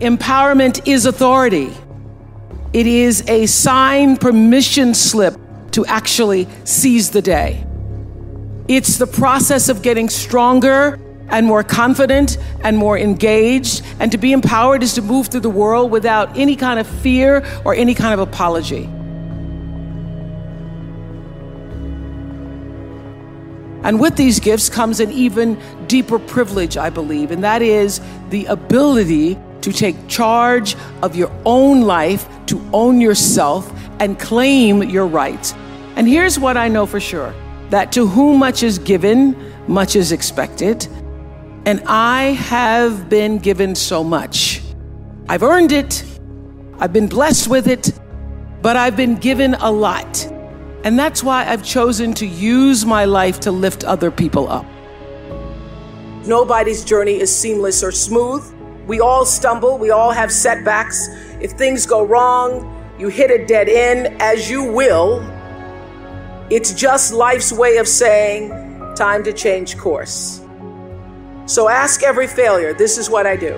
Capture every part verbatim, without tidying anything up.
Empowerment is authority. It is a signed permission slip to actually seize the day. It's the process of getting stronger and more confident and more engaged. And to be empowered is to move through the world without any kind of fear or any kind of apology. And with these gifts comes an even deeper privilege, I believe, and that is the ability to take charge of your own life, to own yourself, and claim your rights. And here's what I know for sure, that to whom much is given, much is expected. And I have been given so much. I've earned it, I've been blessed with it, but I've been given a lot. And that's why I've chosen to use my life to lift other people up. Nobody's journey is seamless or smooth. We all stumble, we all have setbacks. If things go wrong, you hit a dead end, as you will. It's just life's way of saying, time to change course. So ask every failure, this is what I do.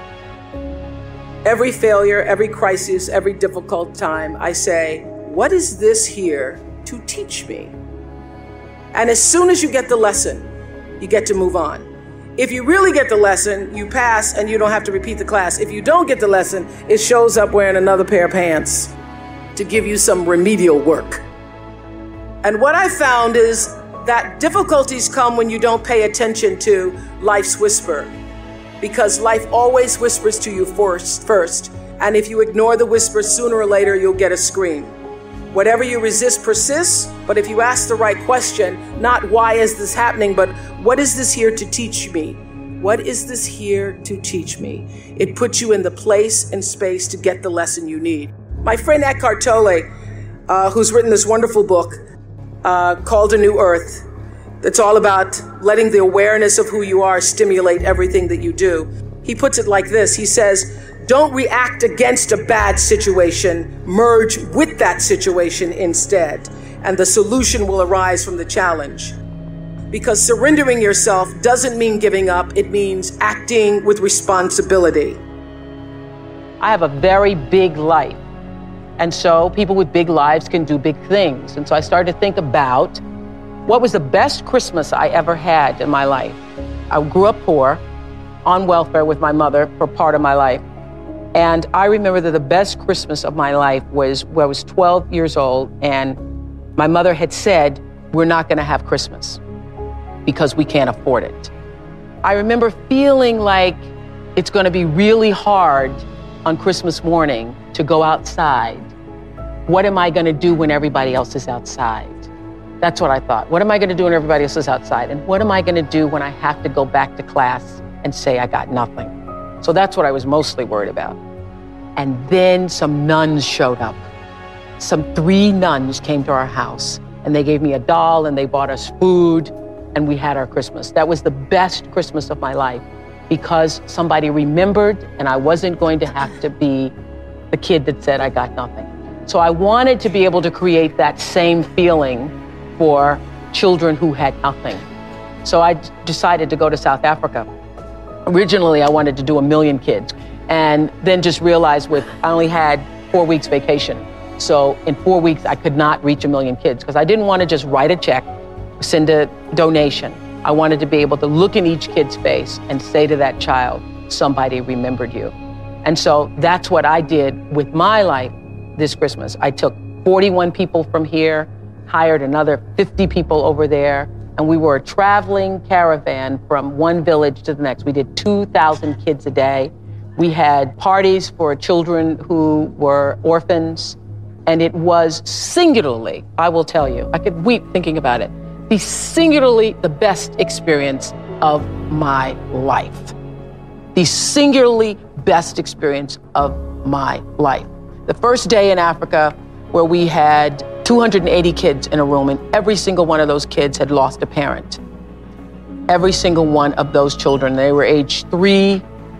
Every failure, every crisis, every difficult time, I say, what is this here to teach me? And as soon as you get the lesson, you get to move on. If you really get the lesson, you pass and you don't have to repeat the class. If you don't get the lesson, it shows up wearing another pair of pants to give you some remedial work. And what I found is that difficulties come when you don't pay attention to life's whisper, because life always whispers to you first, first. And if you ignore the whisper, sooner or later, you'll get a scream. Whatever you resist persists, but if you ask the right question, not why is this happening, but what is this here to teach me? What is this here to teach me? It puts you in the place and space to get the lesson you need. My friend Eckhart Tolle, uh, who's written this wonderful book uh, called A New Earth, that's all about letting the awareness of who you are stimulate everything that you do. He puts it like this. He says, don't react against a bad situation, merge with that situation instead, and the solution will arise from the challenge. Because surrendering yourself doesn't mean giving up, it means acting with responsibility. I have a very big life, and so people with big lives can do big things. And so I started to think about what was the best Christmas I ever had in my life. I grew up poor, on welfare with my mother for part of my life. And I remember that the best Christmas of my life was when I was twelve years old, and my mother had said, we're not gonna have Christmas because we can't afford it. I remember feeling like it's gonna be really hard on Christmas morning to go outside. What am I gonna do when everybody else is outside? That's what I thought. What am I gonna do when everybody else is outside? And what am I gonna do when I have to go back to class and say I got nothing? So that's what I was mostly worried about. And then some nuns showed up. Some three nuns came to our house, and they gave me a doll and they bought us food, and we had our Christmas. That was the best Christmas of my life because somebody remembered, and I wasn't going to have to be the kid that said I got nothing. So I wanted to be able to create that same feeling for children who had nothing. So I decided to go to South Africa. Originally, I wanted to do a million kids, and then just realized with, I only had four weeks vacation. So in four weeks, I could not reach a million kids because I didn't want to just write a check, send a donation. I wanted to be able to look in each kid's face and say to that child, somebody remembered you. And so that's what I did with my life this Christmas. I took forty-one people from here, hired another fifty people over there, and we were a traveling caravan from one village to the next. We did two thousand kids a day. We had parties for children who were orphans, and it was singularly, I will tell you, I could weep thinking about it, the singularly the best experience of my life. The singularly best experience of my life. The first day in Africa where we had two hundred eighty kids in a room, and every single one of those kids had lost a parent. Every single one of those children, they were aged three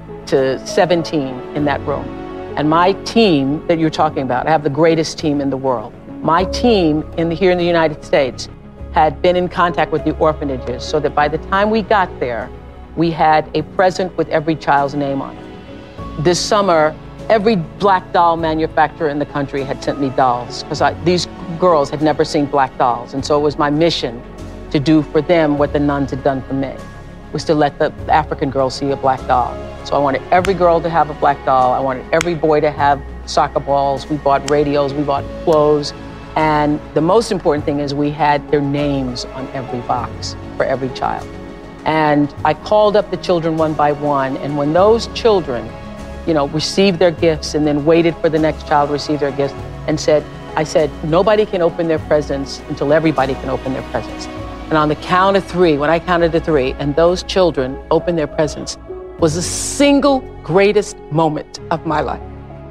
to seventeen in that room. And my team that you're talking about, I have the greatest team in the world. My team in the, here in the United States had been in contact with the orphanages so that by the time we got there, we had a present with every child's name on it. this summer, every black doll manufacturer in the country had sent me dolls because these girls had never seen black dolls. And so it was my mission to do for them what the nuns had done for me, was to let the African girls see a black doll. So I wanted every girl to have a black doll. I wanted every boy to have soccer balls. We bought radios, we bought clothes. And the most important thing is we had their names on every box for every child. And I called up the children one by one. And when those children, you know, received their gifts and then waited for the next child to receive their gifts and said, I said, nobody can open their presents until everybody can open their presents. And on the count of three, when I counted to three, and those children opened their presents, was the single greatest moment of my life.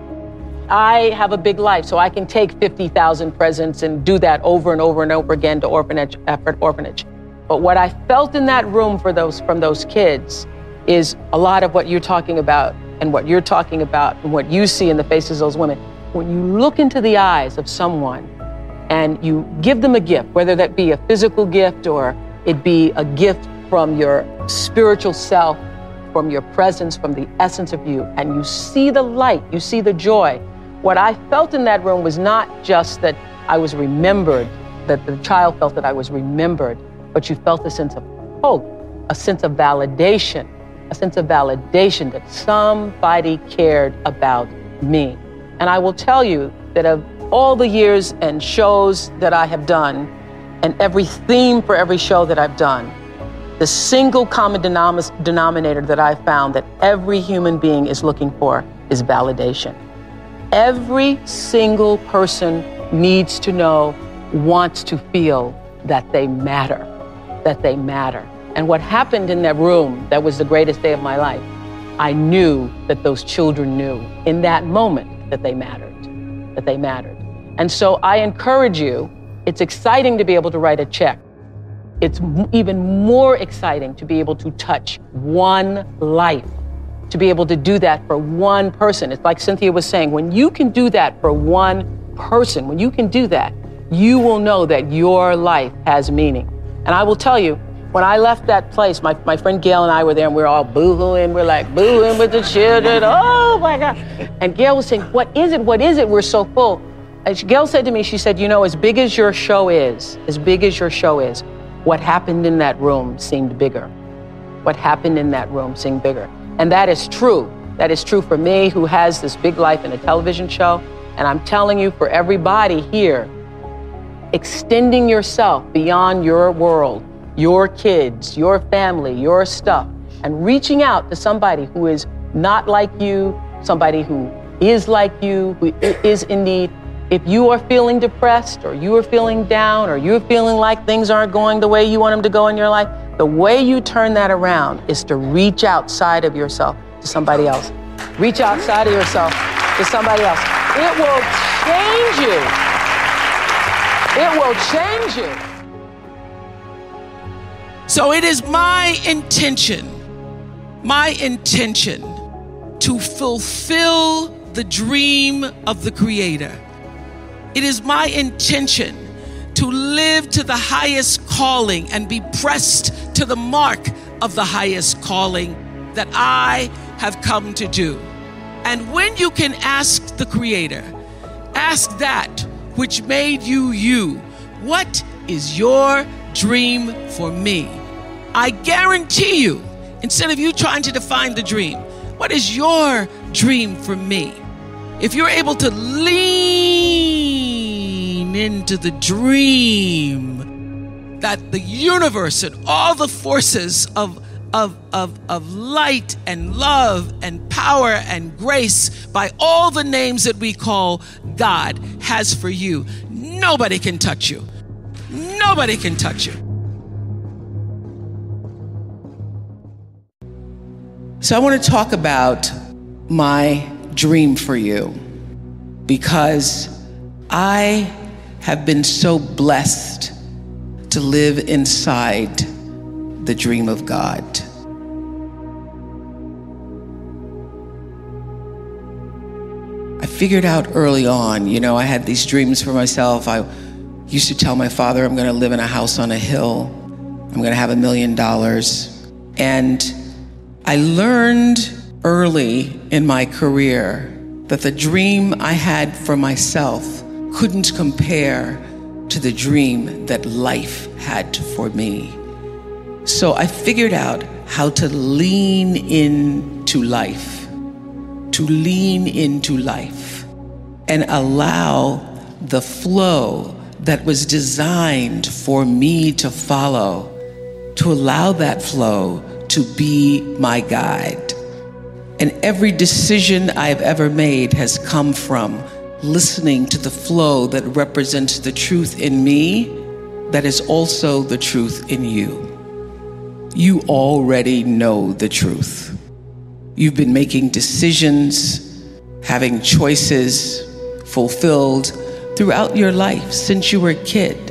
I have a big life, so I can take fifty thousand presents and do that over and over and over again to orphanage after orphanage. But what I felt in that room for those, from those kids is a lot of what you're talking about and what you're talking about and what you see in the faces of those women. When you look into the eyes of someone and you give them a gift, whether that be a physical gift or it be a gift from your spiritual self, from your presence, from the essence of you, and you see the light, you see the joy. What I felt in that room was not just that I was remembered, that the child felt that I was remembered, but you felt a sense of hope, a sense of validation, a sense of validation that somebody cared about me. And I will tell you that of all the years and shows that I have done, and every theme for every show that I've done, the single common denom- denominator that I've found that every human being is looking for is validation. Every single person needs to know, wants to feel that they matter, that they matter. And what happened in that room, that was the greatest day of my life, I knew that those children knew in that moment that they mattered, that they mattered. And so I encourage you, it's exciting to be able to write a check. It's m- even more exciting to be able to touch one life, to be able to do that for one person. It's like Cynthia was saying, when you can do that for one person, when you can do that, you will know that your life has meaning. And I will tell you, when I left that place, my, my friend Gail and I were there and we were all boo-hooing. We're like boo-hooing with the children. Oh my God. And Gail was saying, what is it? What is it? We're so full. And she, Gail said to me, she said, you know, as big as your show is, as big as your show is, what happened in that room seemed bigger. What happened in that room seemed bigger. And that is true. That is true for me, who has this big life in a television show. And I'm telling you, for everybody here, extending yourself beyond your world, your kids, your family, your stuff, and reaching out to somebody who is not like you, somebody who is like you, who is in need. If you are feeling depressed, or you are feeling down, or you're feeling like things aren't going the way you want them to go in your life, the way you turn that around is to reach outside of yourself to somebody else. Reach outside of yourself to somebody else. It will change you. It will change you. So it is my intention, my intention to fulfill the dream of the Creator. It is my intention to live to the highest calling and be pressed to the mark of the highest calling that I have come to do. And when you can ask the Creator, ask that which made you you, what is your dream for me? I guarantee you, instead of you trying to define the dream, what is your dream for me? If you're able to lean into the dream that the universe and all the forces of, of, of, of light and love and power and grace by all the names that we call God has for you, nobody can touch you. Nobody can touch you. So I want to talk about my dream for you, because I have been so blessed to live inside the dream of God. I figured out early on, you know, I had these dreams for myself. I used to tell my father, I'm going to live in a house on a hill. I'm going to have a million dollars. And I learned early in my career that the dream I had for myself couldn't compare to the dream that life had for me. So I figured out how to lean into life, to lean into life and allow the flow that was designed for me to follow, to allow that flow to be my guide. And every decision I've ever made has come from listening to the flow that represents the truth in me that is also the truth in you. You already know the truth. You've been making decisions, having choices fulfilled throughout your life since you were a kid.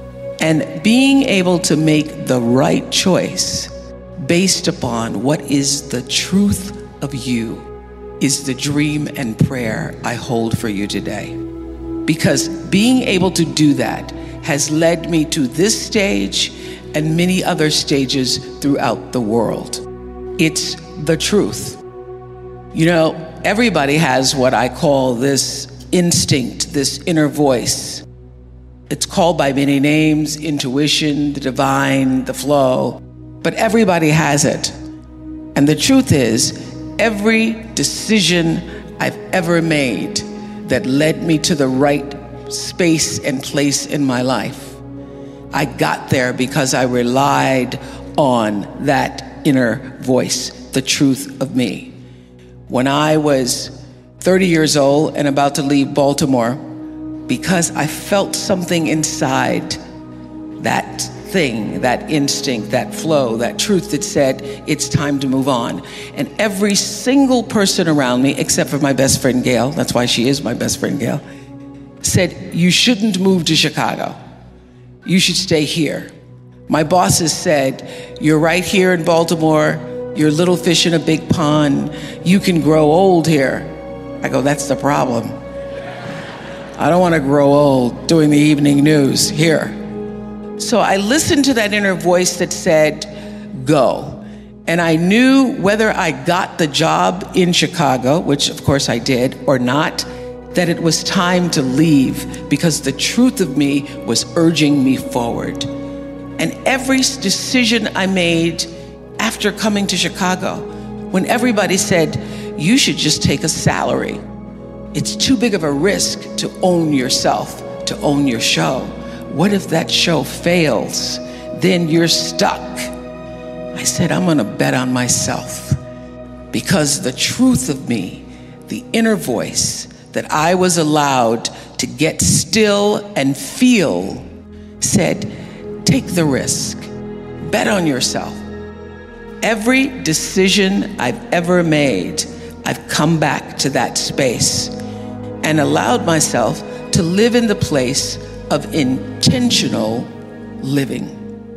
And being able to make the right choice based upon what is the truth of you is the dream and prayer I hold for you today. Because being able to do that has led me to this stage and many other stages throughout the world. It's the truth. You know, everybody has what I call this instinct, this inner voice. It's called by many names: intuition, the divine, the flow, but everybody has it. And the truth is, every decision I've ever made that led me to the right space and place in my life, I got there because I relied on that inner voice, the truth of me. When I was thirty years old and about to leave Baltimore, because I felt something inside, that thing, that instinct, that flow, that truth that said, it's time to move on. And every single person around me, except for my best friend Gail, that's why she is my best friend Gail, said, you shouldn't move to Chicago. You should stay here. My bosses said, you're right here in Baltimore. You're a little fish in a big pond. You can grow old here. I go, that's the problem. I don't want to grow old doing the evening news here. So I listened to that inner voice that said, go. And I knew whether I got the job in Chicago, which of course I did, or not, that it was time to leave because the truth of me was urging me forward. And every decision I made after coming to Chicago, when everybody said, you should just take a salary. It's too big of a risk to own yourself, to own your show. What if that show fails? Then you're stuck. I said, I'm gonna bet on myself, because the truth of me, the inner voice that I was allowed to get still and feel, said, take the risk, bet on yourself. Every decision I've ever made, I've come back to that space and allowed myself to live in the place of intentional living.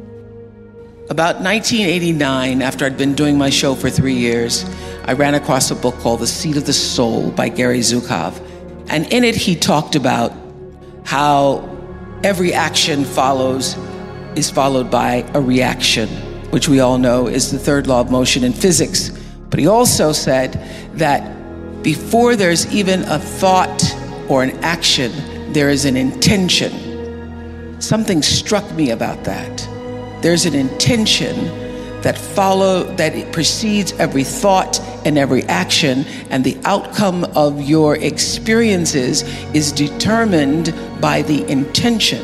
About nineteen eighty-nine, after I'd been doing my show for three years, I ran across a book called The Seat of the Soul by Gary Zukav. And in it, he talked about how every action follows is followed by a reaction, which we all know is the third law of motion in physics. But he also said that before there's even a thought or an action, there is an intention. Something struck me about that. There's an intention that follow, that it precedes every thought and every action, and the outcome of your experiences is determined by the intention.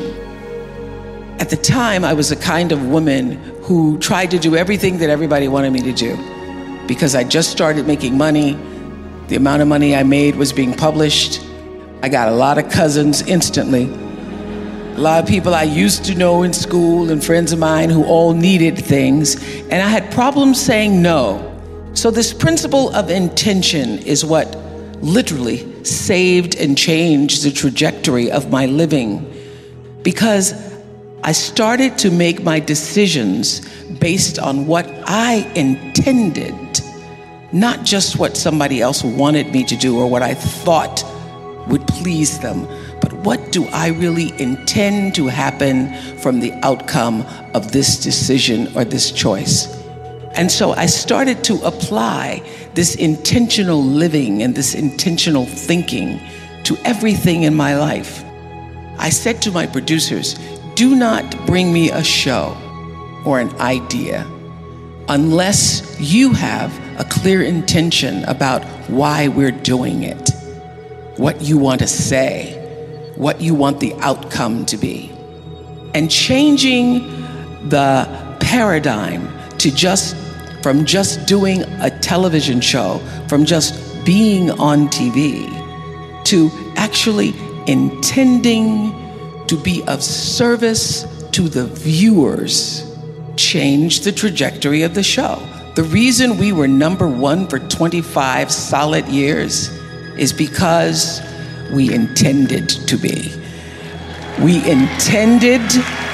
At the time, I was a kind of woman who tried to do everything that everybody wanted me to do. Because I just started making money, the amount of money I made was being published. I got a lot of cousins instantly. A lot of people I used to know in school and friends of mine who all needed things, and I had problems saying no. So this principle of intention is what literally saved and changed the trajectory of my living, because I started to make my decisions based on what I intended, not just what somebody else wanted me to do or what I thought would please them, but what do I really intend to happen from the outcome of this decision or this choice? And so I started to apply this intentional living and this intentional thinking to everything in my life. I said to my producers, do not bring me a show or an idea unless you have a clear intention about why we're doing it, what you want to say, what you want the outcome to be. And changing the paradigm to just, from just doing a television show, from just being on T V, to actually intending to be of service to the viewers, changed the trajectory of the show. The reason we were number one for twenty-five solid years is because we intended to be. We intended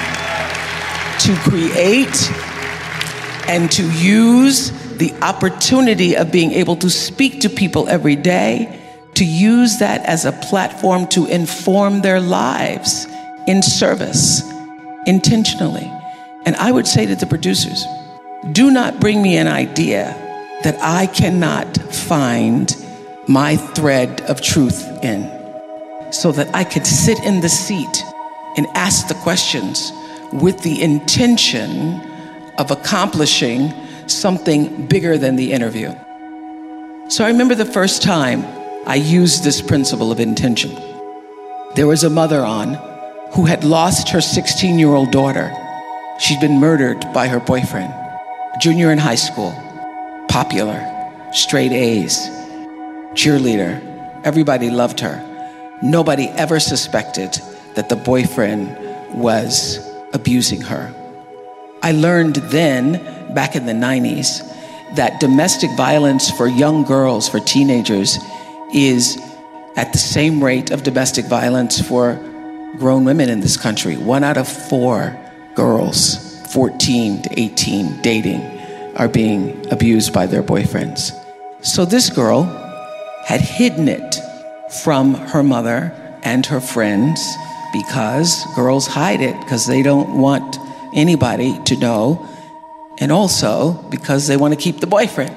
to create and to use the opportunity of being able to speak to people every day, to use that as a platform to inform their lives in service, intentionally. And I would say to the producers, do not bring me an idea that I cannot find my thread of truth in, so that I could sit in the seat and ask the questions with the intention of accomplishing something bigger than the interview. So I remember the first time I used this principle of intention. There was a mother on who had lost her sixteen-year-old daughter. She'd been murdered by her boyfriend. Junior in high school, popular, straight A's, cheerleader. Everybody loved her. Nobody ever suspected that the boyfriend was abusing her. I learned then, back in the nineties, that domestic violence for young girls, for teenagers, is at the same rate of domestic violence for grown women in this country. One out of four girls, fourteen to eighteen, dating, are being abused by their boyfriends. So this girl had hidden it from her mother and her friends, because girls hide it because they don't want anybody to know, and also because they want to keep the boyfriend.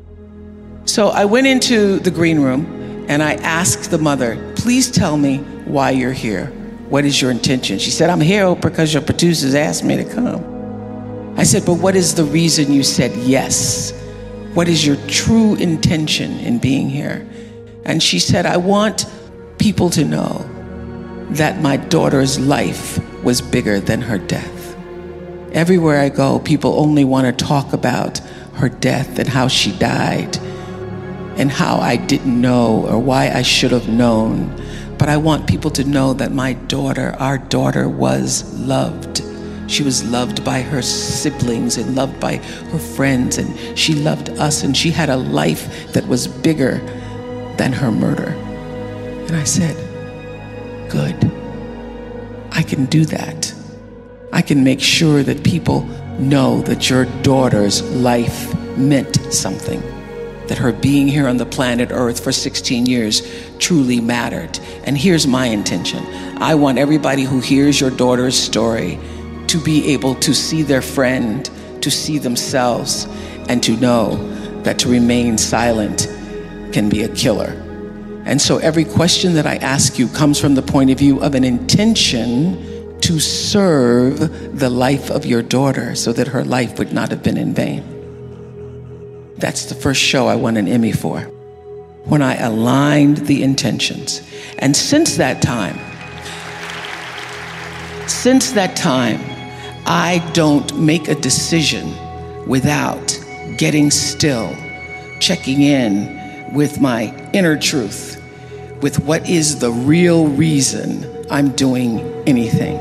So I went into the green room and I asked the mother, please tell me why you're here. What is your intention? She said, I'm here because your producers asked me to come. I said, but what is the reason you said yes? What is your true intention in being here? And she said, I want people to know that my daughter's life was bigger than her death. Everywhere I go, people only want to talk about her death and how she died and how I didn't know or why I should have known. But I want people to know that my daughter, our daughter, was loved. She was loved by her siblings and loved by her friends, and she loved us, and she had a life that was bigger than her murder. And I said, good. I can do that. I can make sure that people know that your daughter's life meant something, that her being here on the planet Earth for sixteen years truly mattered. And here's my intention. I want everybody who hears your daughter's story to be able to see their friend, to see themselves, and to know that to remain silent can be a killer. And so every question that I ask you comes from the point of view of an intention to serve the life of your daughter so that her life would not have been in vain. That's the first show I won an Emmy for, when I aligned the intentions. And since that time, since that time, I don't make a decision without getting still, checking in with my inner truth, with what is the real reason I'm doing anything.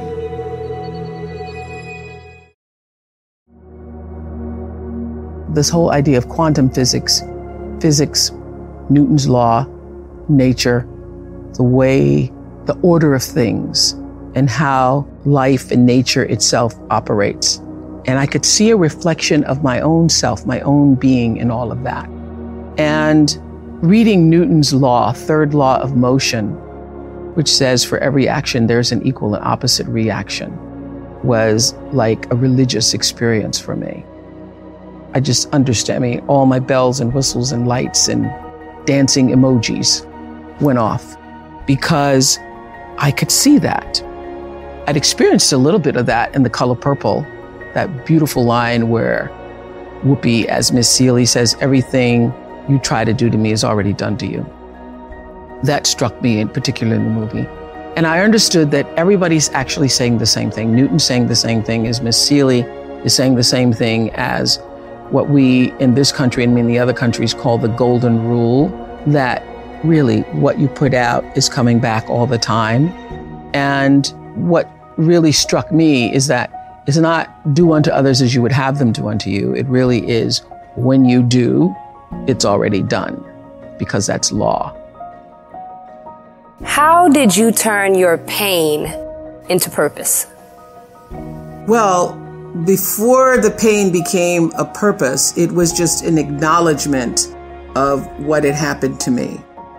This whole idea of quantum physics, physics, Newton's law, nature, the way, the order of things, and how life and nature itself operates. And I could see a reflection of my own self, my own being in all of that. And reading Newton's law, third law of motion, which says for every action there's an equal and opposite reaction, was like a religious experience for me. I just understand, I mean, all my bells and whistles and lights and dancing emojis went off because I could see that. I'd experienced a little bit of that in The Color Purple, that beautiful line where Whoopi, as Miss Celie, says, everything you try to do to me is already done to you. That struck me in particular in the movie. And I understood that everybody's actually saying the same thing. Newton's saying the same thing as Miss Celie is saying the same thing as what we in this country and many other countries call the golden rule, that really what you put out is coming back all the time. And what really struck me is that it's not do unto others as you would have them do unto you. It really is when you do, it's already done, because that's law. How did you turn your pain into purpose? Well, before the pain became a purpose, it was just an acknowledgement of what had happened to me.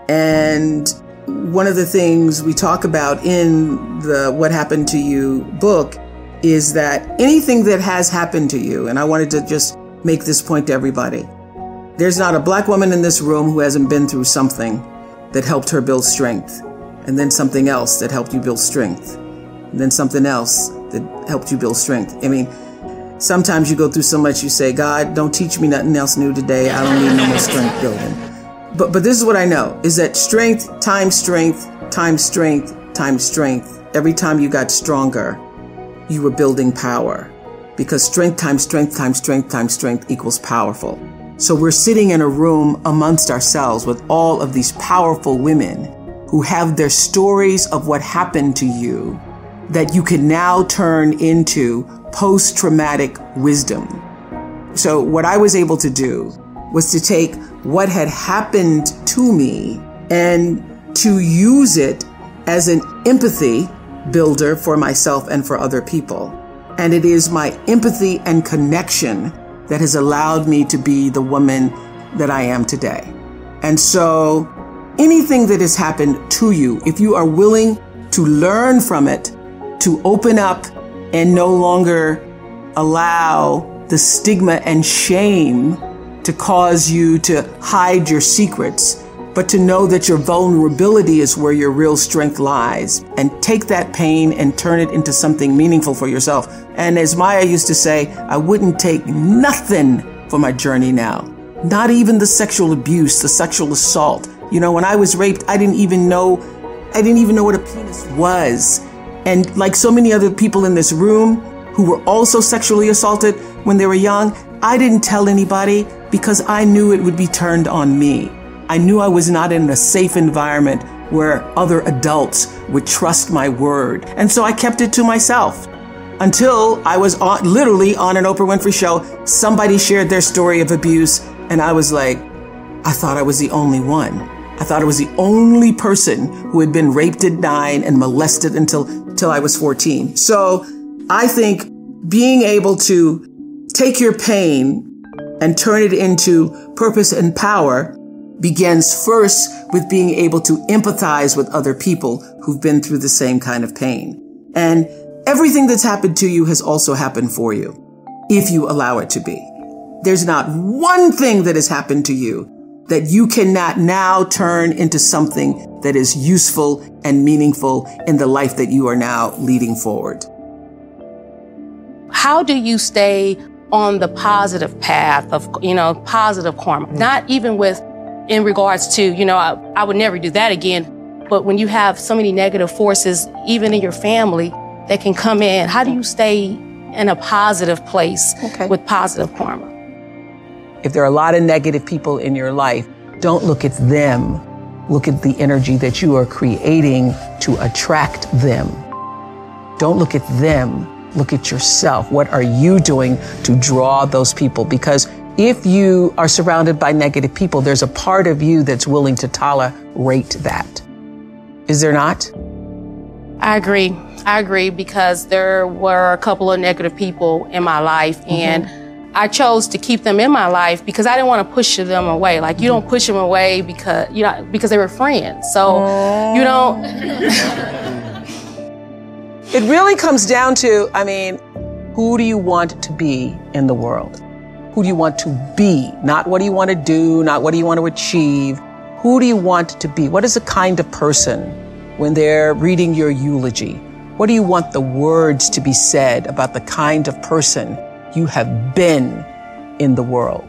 And one of the things we talk about in the What Happened to You book is that anything that has happened to you, and I wanted to just make this point to everybody, there's not a black woman in this room who hasn't been through something that helped her build strength, and then something else that helped you build strength, and then something else that helped you build strength. I mean, sometimes you go through so much, you say, God, don't teach me nothing else new today. I don't need no more strength building. But but this is what I know, is that strength times strength times strength times strength. Every time you got stronger, you were building power, because strength times strength times strength times strength equals powerful. So we're sitting in a room amongst ourselves with all of these powerful women who have their stories of what happened to you that you can now turn into post-traumatic wisdom. So what I was able to do was to take what had happened to me and to use it as an empathy builder for myself and for other people. And it is my empathy and connection that has allowed me to be the woman that I am today. And so anything that has happened to you, if you are willing to learn from it, to open up and no longer allow the stigma and shame to cause you to hide your secrets, but to know that your vulnerability is where your real strength lies, and take that pain and turn it into something meaningful for yourself. And as Maya used to say, I wouldn't take nothing for my journey now, not even the sexual abuse, the sexual assault. You know, when I was raped, I didn't even know, I didn't even know what a penis was. And like so many other people in this room who were also sexually assaulted when they were young, I didn't tell anybody because I knew it would be turned on me. I knew I was not in a safe environment where other adults would trust my word. And so I kept it to myself until I was on, literally on an Oprah Winfrey show. Somebody shared their story of abuse, and I was like, I thought I was the only one. I thought I was the only person who had been raped at nine and molested until, until I was fourteen. So I think being able to take your pain and turn it into purpose and power begins first with being able to empathize with other people who've been through the same kind of pain. And everything that's happened to you has also happened for you, if you allow it to be. There's not one thing that has happened to you that you cannot now turn into something that is useful and meaningful in the life that you are now leading forward. How do you stay on the positive path of, you know, positive karma? Mm-hmm. Not even with, in regards to, you know, I, I would never do that again. But when you have so many negative forces, even in your family, that can come in, how do you stay in a positive place okay. with positive karma? If there are a lot of negative people in your life, don't look at them. Look at the energy that you are creating to attract them. Don't look at them. Look at yourself. What are you doing to draw those people? Because if you are surrounded by negative people, there's a part of you that's willing to tolerate that. Is there not? I agree. I agree, because there were a couple of negative people in my life, mm-hmm. and I chose to keep them in my life because I didn't want to push them away. Like, you don't push them away because, you know, because they were friends. So, oh. you don't. It really comes down to, I mean, who do you want to be in the world? Who do you want to be? Not what do you want to do, not what do you want to achieve. Who do you want to be? What is the kind of person when they're reading your eulogy? What do you want the words to be said about the kind of person you have been in the world?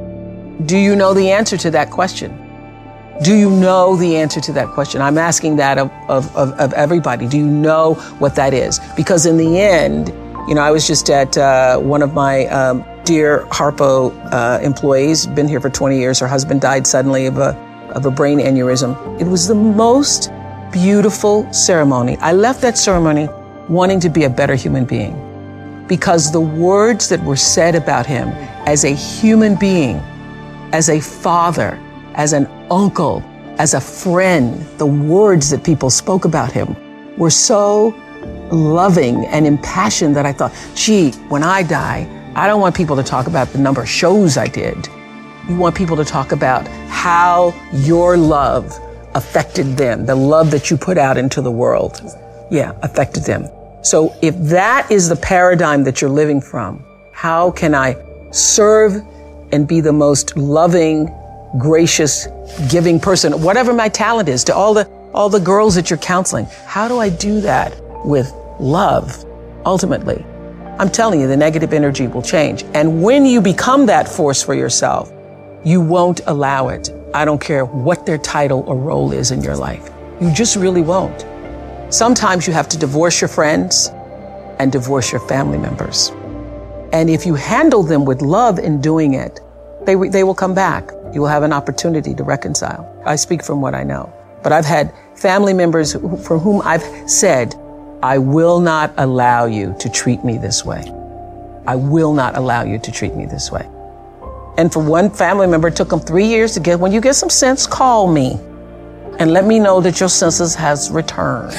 Do you know the answer to that question? Do you know the answer to that question? I'm asking that of, of, of, of everybody. Do you know what that is? Because in the end, you know, I was just at uh, one of my um, dear Harpo uh, employees, been here for twenty years. Her husband died suddenly of a, of a brain aneurysm. It was the most beautiful ceremony. I left that ceremony wanting to be a better human being because the words that were said about him as a human being, as a father, as an uncle, as a friend, the words that people spoke about him were so loving and impassioned that I thought, gee, when I die, I don't want people to talk about the number of shows I did. You want people to talk about how your love affected them, the love that you put out into the world, yeah, affected them. So if that is the paradigm that you're living from, how can I serve and be the most loving, gracious, giving person, whatever my talent is, to all the all the girls that you're counseling? How do I do that with love, ultimately? I'm telling you, the negative energy will change. And when you become that force for yourself, you won't allow it. I don't care what their title or role is in your life. You just really won't. Sometimes you have to divorce your friends and divorce your family members. And if you handle them with love in doing it, they, they will come back. You will have an opportunity to reconcile. I speak from what I know. But I've had family members who, for whom I've said, I will not allow you to treat me this way. I will not allow you to treat me this way. And for one family member, it took them three years to get, when you get some sense, call me and let me know that your senses has returned.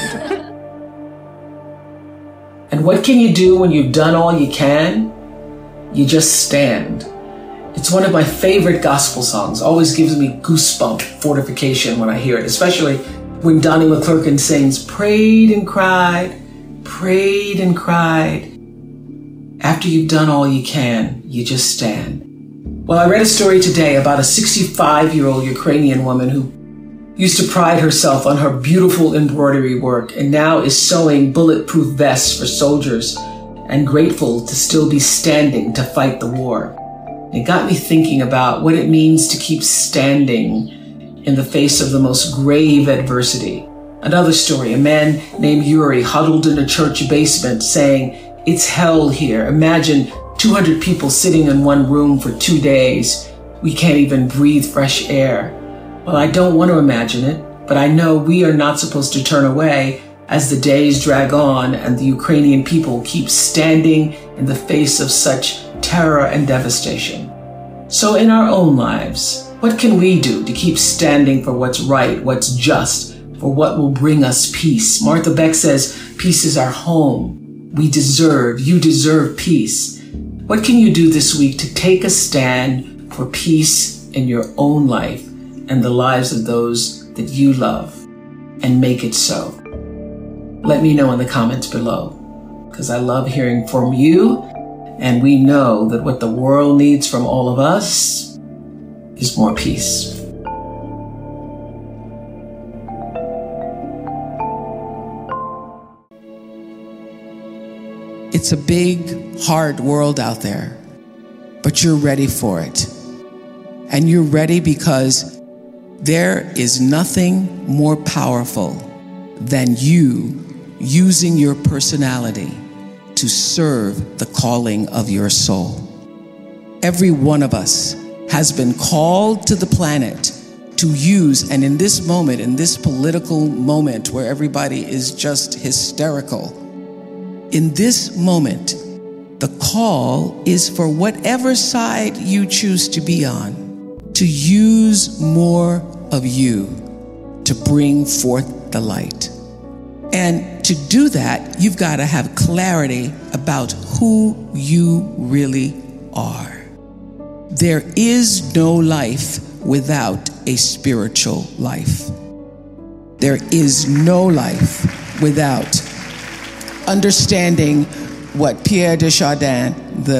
And what can you do when you've done all you can? You just stand. It's one of my favorite gospel songs. Always gives me goosebump fortification when I hear it, especially when Donnie McClurkin sings, prayed and cried, prayed and cried. After you've done all you can, you just stand. Well, I read a story today about a sixty-five-year-old Ukrainian woman who used to pride herself on her beautiful embroidery work and now is sewing bulletproof vests for soldiers and grateful to still be standing to fight the war. It got me thinking about what it means to keep standing in the face of the most grave adversity. Another story, a man named Yuri huddled in a church basement saying, it's hell here. Imagine two hundred people sitting in one room for two days. We can't even breathe fresh air. Well, I don't want to imagine it, but I know we are not supposed to turn away as the days drag on and the Ukrainian people keep standing in the face of such terror and devastation. So in our own lives, what can we do to keep standing for what's right, what's just, for what will bring us peace? Martha Beck says, peace is our home. We deserve, you deserve peace. What can you do this week to take a stand for peace in your own life and the lives of those that you love, and make it so? Let me know in the comments below, because I love hearing from you. And we know that what the world needs from all of us is more peace. It's a big, hard world out there, but you're ready for it. And you're ready because there is nothing more powerful than you using your personality to serve the calling of your soul. Every one of us has been called to the planet to use, and in this moment, in this political moment where everybody is just hysterical, in this moment, the call is for whatever side you choose to be on, to use more of you to bring forth the light. And to do that, you've got to have clarity about who you really are. There is no life without a spiritual life. There is no life without understanding what Pierre de Chardin, the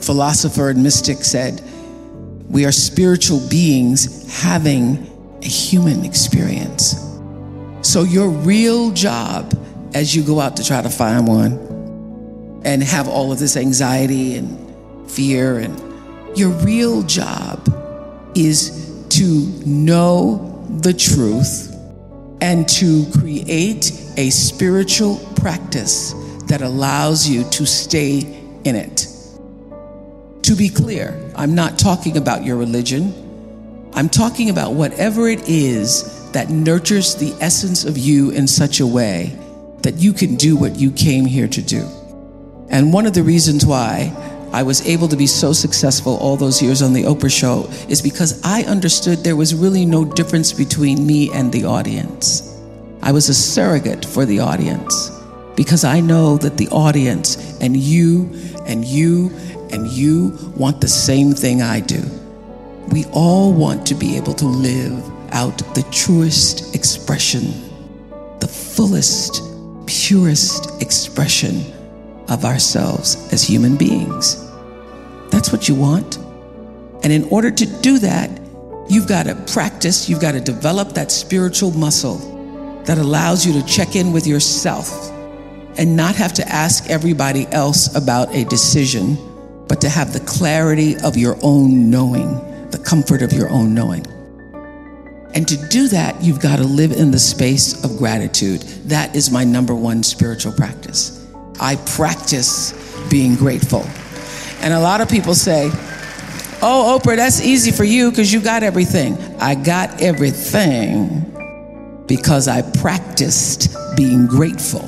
philosopher and mystic said, we are spiritual beings having a human experience. So your real job as you go out to try to find one and have all of this anxiety and fear, and your real job is to know the truth and to create a spiritual practice that allows you to stay in it. To be clear, I'm not talking about your religion. I'm talking about whatever it is that nurtures the essence of you in such a way that you can do what you came here to do. And one of the reasons why I was able to be so successful all those years on the Oprah show is because I understood there was really no difference between me and the audience. I was a surrogate for the audience because I know that the audience and you and you and you want the same thing I do. We all want to be able to live out the truest expression, the fullest, purest expression of ourselves as human beings. That's what you want. And in order to do that, you've got to practice, you've got to develop that spiritual muscle that allows you to check in with yourself and not have to ask everybody else about a decision, but to have the clarity of your own knowing, the comfort of your own knowing. And to do that, you've got to live in the space of gratitude. That is my number one spiritual practice. I practice being grateful. And a lot of people say, oh, Oprah, that's easy for you because you got everything. I got everything because I practiced being grateful.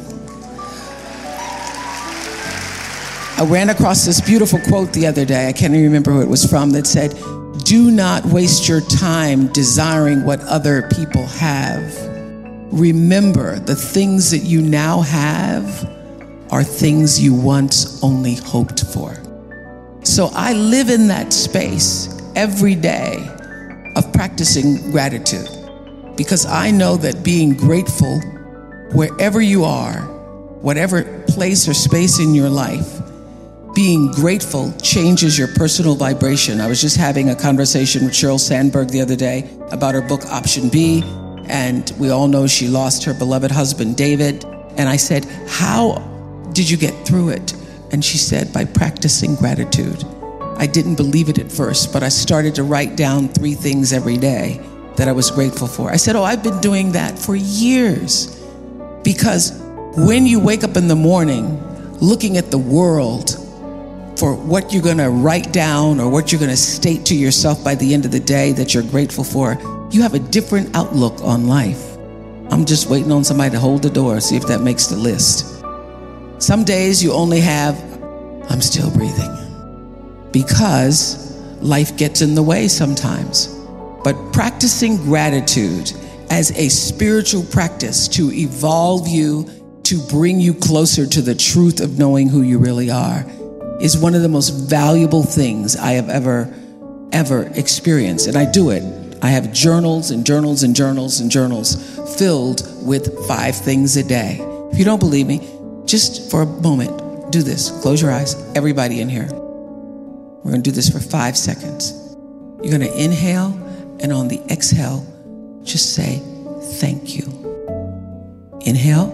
I ran across this beautiful quote the other day. I can't even remember who it was from, that said, do not waste your time desiring what other people have. Remember, the things that you now have are things you once only hoped for. So I live in that space every day of practicing gratitude because I know that being grateful wherever you are, whatever place or space in your life, being grateful changes your personal vibration. I was just having a conversation with Sheryl Sandberg the other day about her book Option B, and we all know she lost her beloved husband, David. And I said, how did you get through it? And she said, by practicing gratitude. I didn't believe it at first, but I started to write down three things every day that I was grateful for. I said, oh, I've been doing that for years. Because when you wake up in the morning looking at the world for what you're gonna write down or what you're gonna state to yourself by the end of the day that you're grateful for, you have a different outlook on life. I'm just waiting on somebody to hold the door, see if that makes the list. Some days you only have, I'm still breathing, because life gets in the way sometimes. But practicing gratitude as a spiritual practice to evolve you, to bring you closer to the truth of knowing who you really are, is one of the most valuable things I have ever, ever experienced. And I do it. I have journals and journals and journals and journals filled with five things a day. If you don't believe me, just for a moment, do this. Close your eyes. Everybody in here. We're going to do this for five seconds. You're going to inhale, and on the exhale, just say, thank you. Inhale.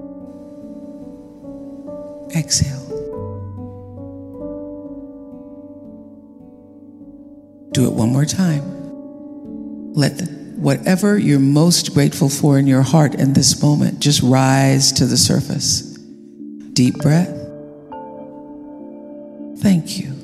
Exhale. Do it one more time. Let the, whatever you're most grateful for in your heart in this moment just rise to the surface. Deep breath. Thank you.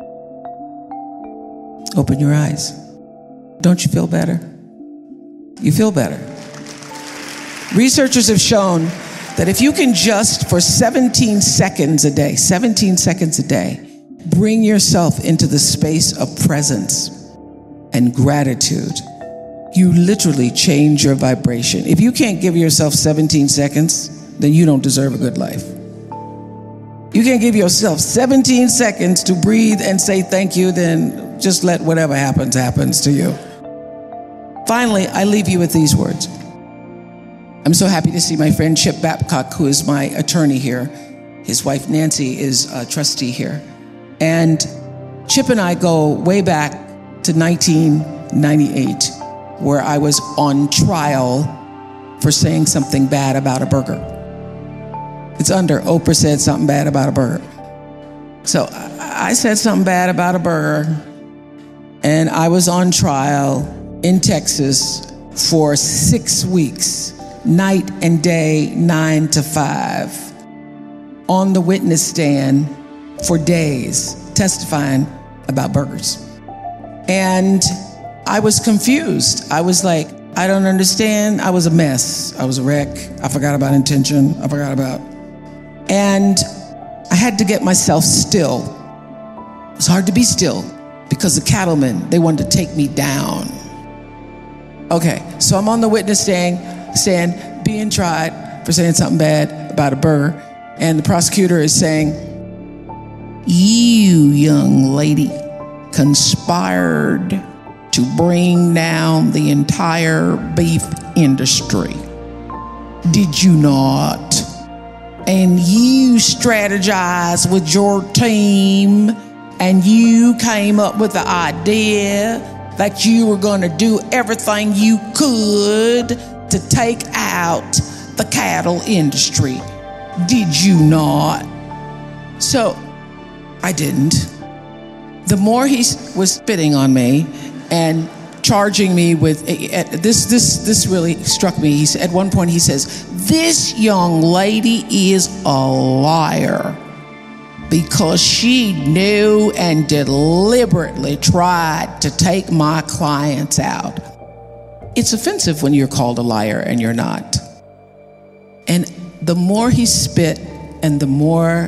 Open your eyes. Don't you feel better? You feel better. Researchers have shown that if you can just for seventeen seconds a day, seventeen seconds a day, bring yourself into the space of presence and gratitude, you literally change your vibration. If you can't give yourself seventeen seconds, then you don't deserve a good life. You can't give yourself seventeen seconds to breathe and say thank you, then just let whatever happens, happens to you. Finally, I leave you with these words. I'm so happy to see my friend Chip Babcock, who is my attorney here. His wife Nancy is a trustee here. And Chip and I go way back to nineteen ninety-eight, where I was on trial for saying something bad about a burger. It's under Oprah said something bad about a burger. So I said something bad about a burger, and I was on trial in Texas for six weeks, night and day, nine to five, on the witness stand for days, testifying about burgers. And I was confused. I was like, I don't understand. I was a mess. I was a wreck. I forgot about intention. I forgot about. And I had to get myself still. It was hard to be still because the cattlemen, they wanted to take me down. Okay, so I'm on the witness stand, stand being tried for saying something bad about a burger. And the prosecutor is saying, you, young lady, conspired to bring down the entire beef industry. Did you not? And you strategized with your team, and you came up with the idea that you were going to do everything you could to take out the cattle industry. Did you not? So I didn't. The more he was spitting on me and charging me with this, this, this really struck me. He said, at one point he says, this young lady is a liar because she knew and deliberately tried to take my clients out. It's offensive when you're called a liar and you're not. And the more he spit and the more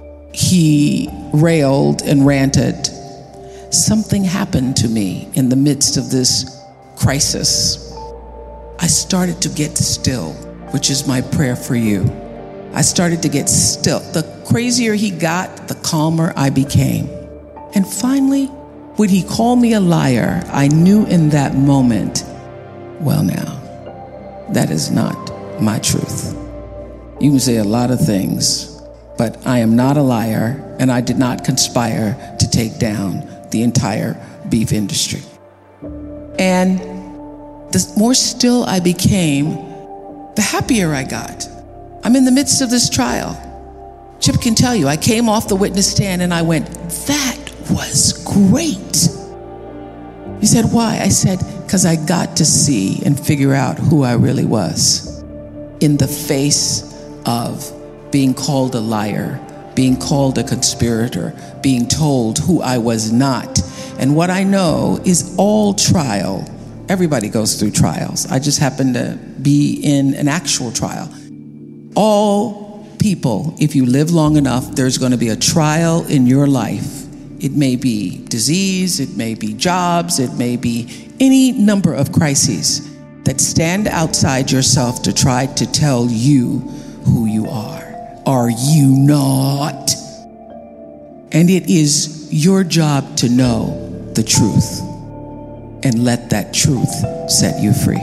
he railed and ranted, something happened to me in the midst of this crisis. I started to get still, which is my prayer for you. I started to get still. The crazier he got, the calmer I became. And finally, when he called me a liar, I knew in that moment, well now, that is not my truth. You can say a lot of things, but I am not a liar, and I did not conspire to take down the entire beef industry. And the more still I became, the happier I got. I'm in the midst of this trial. Chip can tell you, I came off the witness stand and I went, that was great. He said, why? I said, because I got to see and figure out who I really was in the face of being called a liar, being called a conspirator, being told who I was not. And what I know is all trial. Everybody goes through trials. I just happen to be in an actual trial. All people, if you live long enough, there's going to be a trial in your life. It may be disease, it may be jobs, it may be any number of crises that stand outside yourself to try to tell you who you are. Are you not? And it is your job to know the truth and let that truth set you free.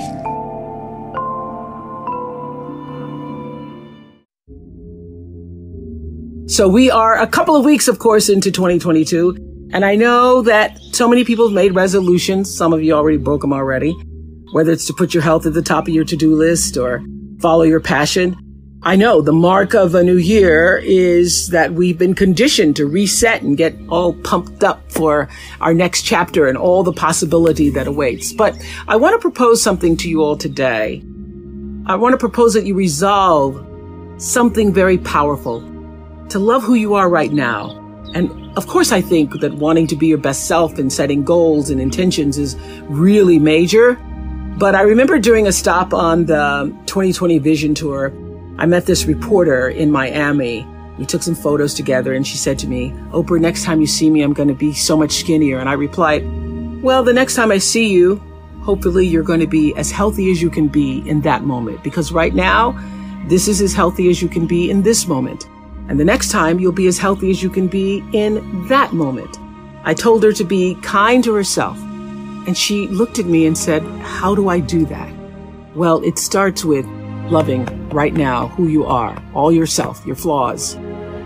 So we are a couple of weeks, of course, into twenty twenty-two. And I know that so many people have made resolutions. Some of you already broke them already, whether it's to put your health at the top of your to-do list or follow your passion. I know the mark of a new year is that we've been conditioned to reset and get all pumped up for our next chapter and all the possibility that awaits. But I want to propose something to you all today. I want to propose that you resolve something very powerful, to love who you are right now. And of course, I think that wanting to be your best self and setting goals and intentions is really major. But I remember during a stop on the twenty twenty Vision Tour, I met this reporter in Miami. We took some photos together and she said to me, Oprah, next time you see me, I'm going to be so much skinnier. And I replied, well, the next time I see you, hopefully you're going to be as healthy as you can be in that moment. Because right now, this is as healthy as you can be in this moment. And the next time you'll be as healthy as you can be in that moment. I told her to be kind to herself. And she looked at me and said, how do I do that? Well, it starts with loving right now who you are, all yourself, your flaws,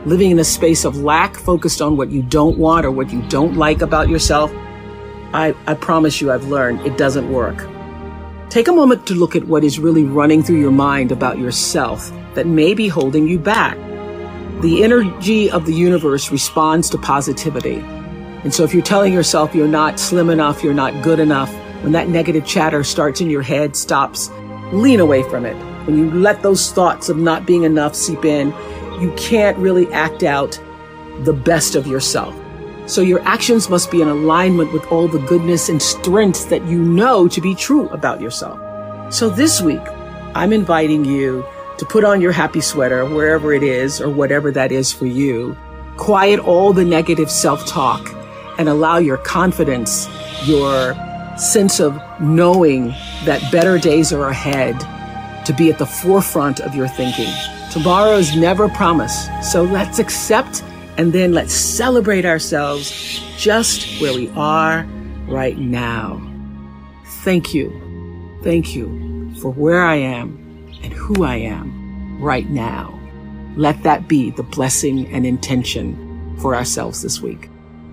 living in a space of lack, focused on what you don't want or what you don't like about yourself, I, I promise you I've learned it doesn't work. Take a moment to look at what is really running through your mind about yourself that may be holding you back. The energy of the universe responds to positivity. And so if you're telling yourself you're not slim enough, you're not good enough, when that negative chatter starts in your head, stops, lean away from it. When you let those thoughts of not being enough seep in, you can't really act out the best of yourself. So your actions must be in alignment with all the goodness and strengths that you know to be true about yourself. So this week, I'm inviting you to put on your happy sweater, wherever it is, or whatever that is for you. Quiet all the negative self-talk and allow your confidence, your sense of knowing that better days are ahead to be at the forefront of your thinking. Tomorrow is never promised, so let's accept and then let's celebrate ourselves just where we are right now. Thank you. Thank you for where I am and who I am right now. Let that be the blessing and intention for ourselves this week.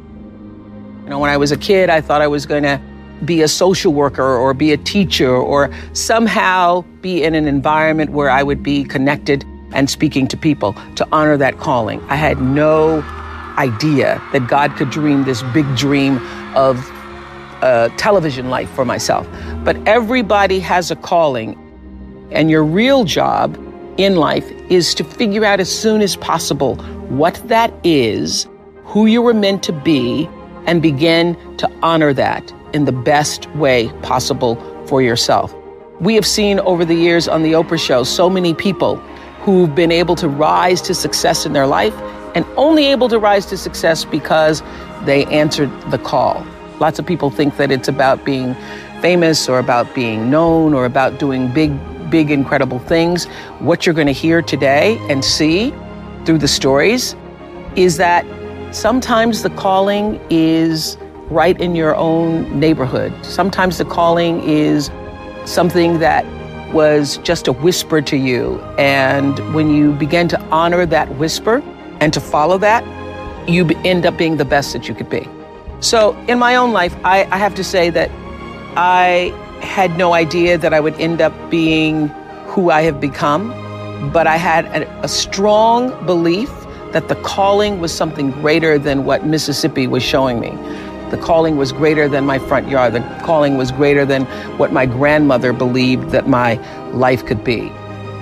You know, when I was a kid, I thought I was going to be a social worker or be a teacher or somehow be in an environment where I would be connected and speaking to people to honor that calling. I had no idea that God could dream this big dream of a television life for myself. But everybody has a calling, and your real job in life is to figure out as soon as possible what that is, who you were meant to be, and begin to honor that in the best way possible for yourself. We have seen over the years on the Oprah Show so many people who've been able to rise to success in their life and only able to rise to success because they answered the call. Lots of people think that it's about being famous or about being known or about doing big, big, incredible things. What you're going to hear today and see through the stories is that sometimes the calling is right in your own neighborhood. Sometimes the calling is something that was just a whisper to you. And when you begin to honor that whisper and to follow that, you end up being the best that you could be. So in my own life, I, I have to say that I had no idea that I would end up being who I have become, but I had a, a strong belief that the calling was something greater than what Mississippi was showing me. The calling was greater than my front yard. The calling was greater than what my grandmother believed that my life could be.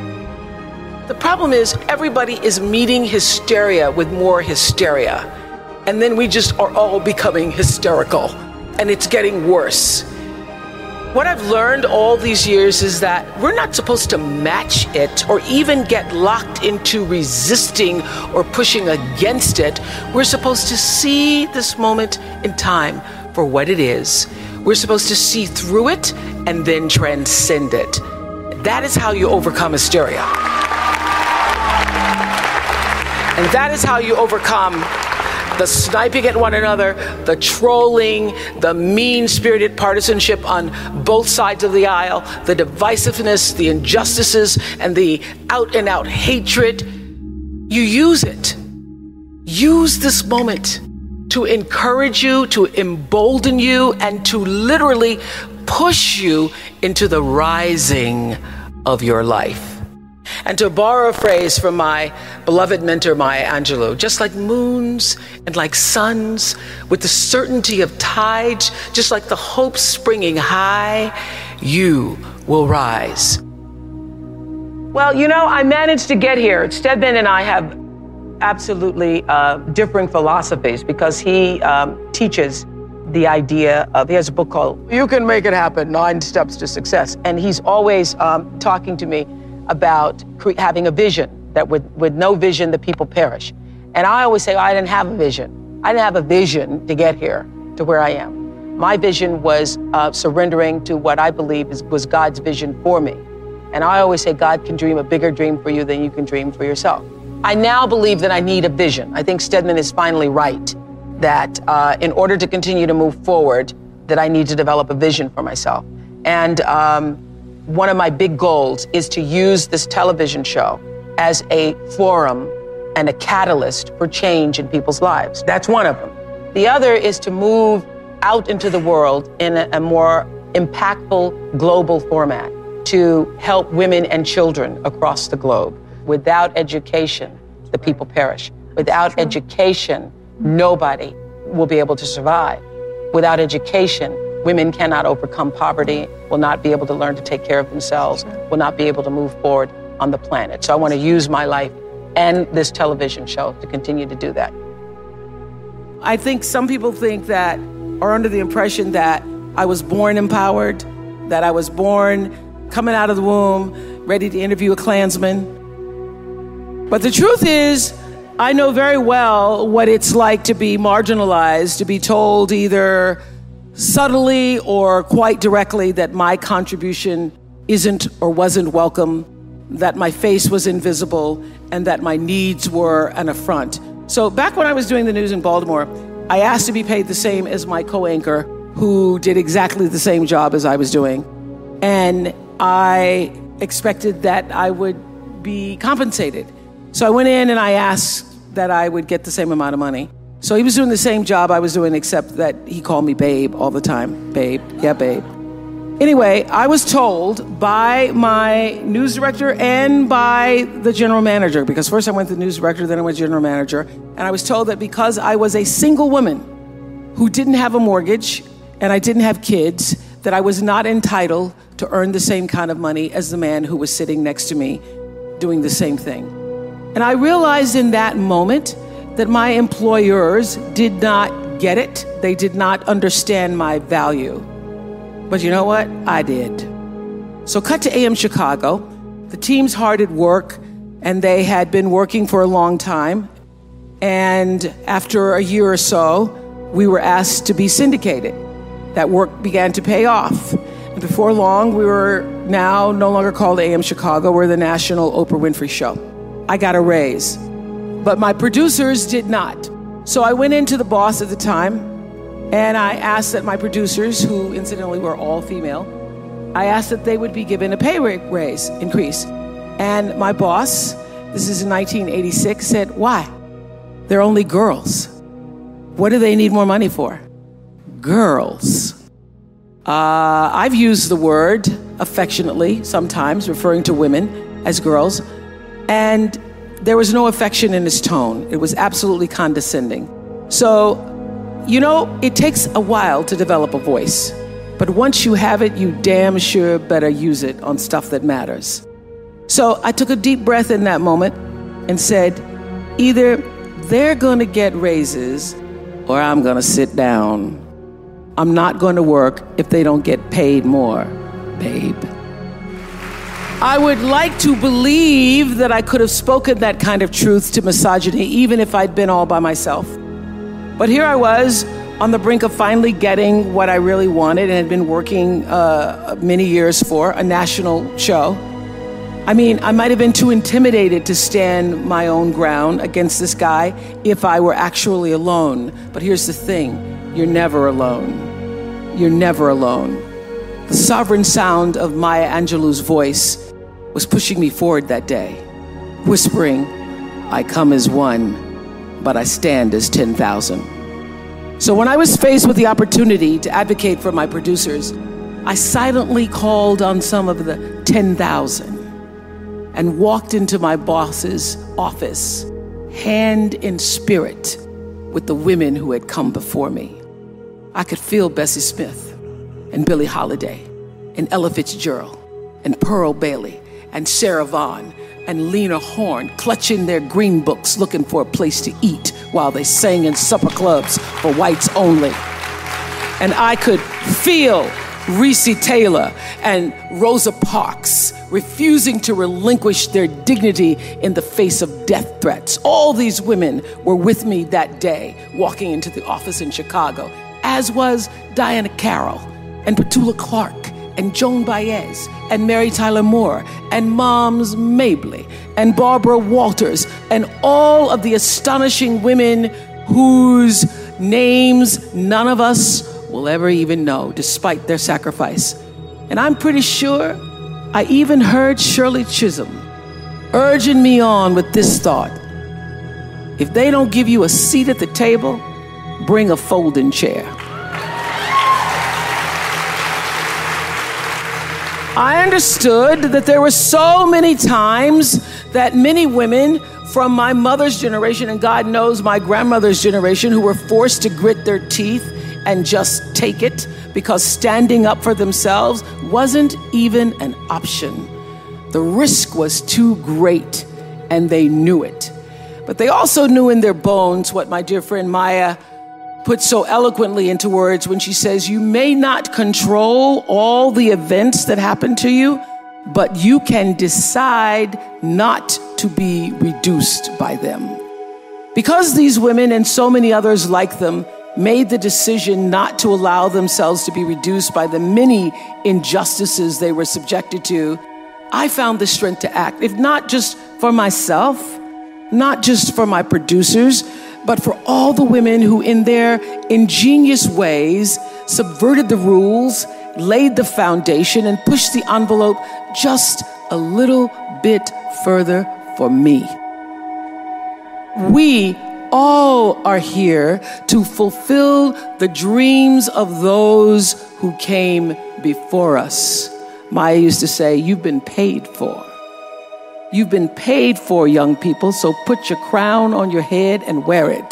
The problem is everybody is meeting hysteria with more hysteria. And then we just are all becoming hysterical. And it's getting worse. What I've learned all these years is that we're not supposed to match it or even get locked into resisting or pushing against it. We're supposed to see this moment in time for what it is. We're supposed to see through it and then transcend it. That is how you overcome hysteria. And that is how you overcome the sniping at one another, the trolling, the mean-spirited partisanship on both sides of the aisle, the divisiveness, the injustices, and the out-and-out hatred. You use it. Use this moment to encourage you, to embolden you, and to literally push you into the rising of your life. And to borrow a phrase from my beloved mentor, Maya Angelou, just like moons and like suns, with the certainty of tides, just like the hope springing high, you will rise. Well, you know, I managed to get here. Stedman and I have absolutely uh, differing philosophies because he um, teaches the idea of, he has a book called You Can Make It Happen, Nine Steps to Success. And he's always um, talking to me about cre- having a vision, that with, with no vision, the people perish. And I always say, oh, I didn't have a vision. I didn't have a vision to get here, to where I am. My vision was uh, surrendering to what I believe is, was God's vision for me. And I always say, God can dream a bigger dream for you than you can dream for yourself. I now believe that I need a vision. I think Stedman is finally right, that uh, in order to continue to move forward, that I need to develop a vision for myself. And um, one of my big goals is to use this television show as a forum and a catalyst for change in people's lives. That's one of them. The other is to move out into the world in a, a more impactful global format to help women and children across the globe. Without education, the people perish. Without education, nobody will be able to survive. Without education, women cannot overcome poverty, will not be able to learn to take care of themselves, will not be able to move forward on the planet. So I want to use my life and this television show to continue to do that. I think some people think that, are under the impression that I was born empowered, that I was born coming out of the womb, ready to interview a Klansman. But the truth is, I know very well what it's like to be marginalized, to be told either subtly or quite directly that my contribution isn't or wasn't welcome, that my face was invisible, and that my needs were an affront. So back when I was doing the news in Baltimore, I asked to be paid the same as my co-anchor, who did exactly the same job as I was doing. And I expected that I would be compensated. So I went in and I asked that I would get the same amount of money. So he was doing the same job I was doing, except that he called me babe all the time. Babe, yeah, babe. Anyway, I was told by my news director and by the general manager, because first I went to the news director, then I went to general manager, and I was told that because I was a single woman who didn't have a mortgage and I didn't have kids, that I was not entitled to earn the same kind of money as the man who was sitting next to me doing the same thing. And I realized in that moment that my employers did not get it. They did not understand my value. But you know what? I did. So cut to A M Chicago. The team's hard at work, and they had been working for a long time. And after a year or so, we were asked to be syndicated. That work began to pay off. And before long, we were now no longer called A M Chicago. We're the national Oprah Winfrey Show. I got a raise, but my producers did not. So I went into the boss at the time, and I asked that my producers, who incidentally were all female, I asked that they would be given a pay raise increase. And my boss, this is in nineteen eighty-six, said, why? They're only girls. What do they need more money for? Girls. Uh, I've used the word affectionately sometimes, referring to women as girls, and there was no affection in his tone. It was absolutely condescending. So, you know, it takes a while to develop a voice, but once you have it, you damn sure better use it on stuff that matters. So I took a deep breath in that moment and said, either they're gonna get raises or I'm gonna sit down. I'm not gonna work if they don't get paid more, babe. I would like to believe that I could have spoken that kind of truth to misogyny, even if I'd been all by myself. But here I was on the brink of finally getting what I really wanted and had been working uh, many years for, a national show. I mean, I might have been too intimidated to stand my own ground against this guy if I were actually alone. But here's the thing, you're never alone. You're never alone. The sovereign sound of Maya Angelou's voice was pushing me forward that day, whispering, I come as one, but I stand as ten thousand. So when I was faced with the opportunity to advocate for my producers, I silently called on some of the ten thousand and walked into my boss's office, hand in spirit, with the women who had come before me. I could feel Bessie Smith and Billie Holiday and Ella Fitzgerald and Pearl Bailey and Sarah Vaughan and Lena Horne clutching their green books looking for a place to eat while they sang in supper clubs for whites only. And I could feel Reese Taylor and Rosa Parks refusing to relinquish their dignity in the face of death threats. All these women were with me that day, walking into the office in Chicago, as was Diana Carroll and Petula Clark and Joan Baez and Mary Tyler Moore and Moms Mabley and Barbara Walters and all of the astonishing women whose names none of us will ever even know, despite their sacrifice. And I'm pretty sure I even heard Shirley Chisholm urging me on with this thought: If they don't give you a seat at the table, bring a folding chair. I understood that there were so many times that many women from my mother's generation, and God knows my grandmother's generation, who were forced to grit their teeth and just take it because standing up for themselves wasn't even an option. The risk was too great, and they knew it. But they also knew in their bones what my dear friend Maya put so eloquently into words when she says, you may not control all the events that happen to you, but you can decide not to be reduced by them. Because these women and so many others like them made the decision not to allow themselves to be reduced by the many injustices they were subjected to, I found the strength to act, if not just for myself, not just for my producers, but for all the women who in their ingenious ways subverted the rules, laid the foundation, and pushed the envelope just a little bit further for me. We all are here to fulfill the dreams of those who came before us. Maya used to say, you've been paid for. You've been paid for, young people, so put your crown on your head and wear it.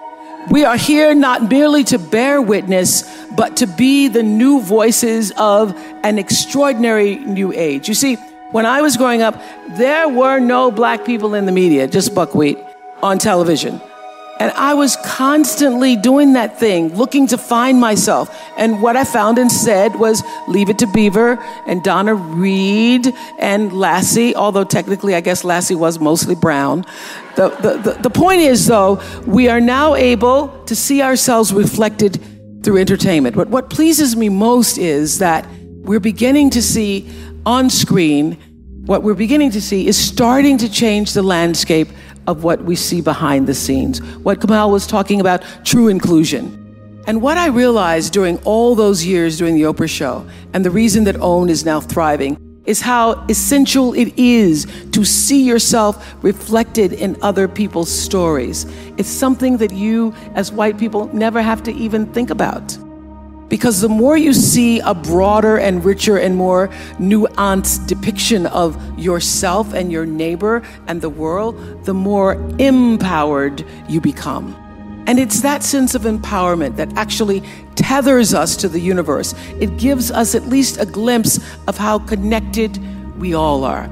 We are here not merely to bear witness, but to be the new voices of an extraordinary new age. You see, when I was growing up, there were no black people in the media, just buckwheat on television. And I was constantly doing that thing, looking to find myself. And what I found instead was Leave It to Beaver and Donna Reed and Lassie, although technically I guess Lassie was mostly brown. The, the, the, the point is, though, we are now able to see ourselves reflected through entertainment. But what pleases me most is that we're beginning to see on screen, what we're beginning to see is starting to change the landscape of what we see behind the scenes, what Kamal was talking about, true inclusion. And what I realized during all those years doing the Oprah show, and the reason that OWN is now thriving, is how essential it is to see yourself reflected in other people's stories. It's something that you, as white people, never have to even think about. Because the more you see a broader and richer and more nuanced depiction of yourself and your neighbor and the world, the more empowered you become. And it's that sense of empowerment that actually tethers us to the universe. It gives us at least a glimpse of how connected we all are.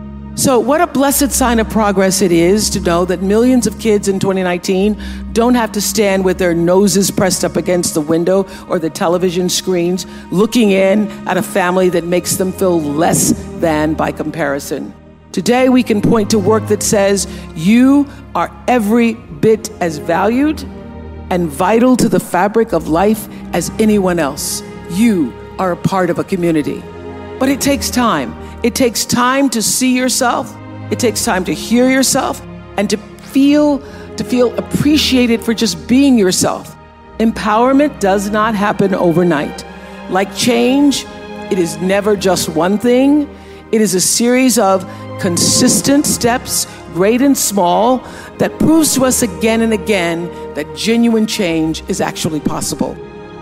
So what a blessed sign of progress it is to know that millions of kids in twenty nineteen don't have to stand with their noses pressed up against the window or the television screens, looking in at a family that makes them feel less than by comparison. Today, we can point to work that says you are every bit as valued and vital to the fabric of life as anyone else. You are a part of a community. But it takes time. It takes time to see yourself. It takes time to hear yourself and to feel, to feel appreciated for just being yourself. Empowerment does not happen overnight. Like change, it is never just one thing. It is a series of consistent steps, great and small, that proves to us again and again that genuine change is actually possible.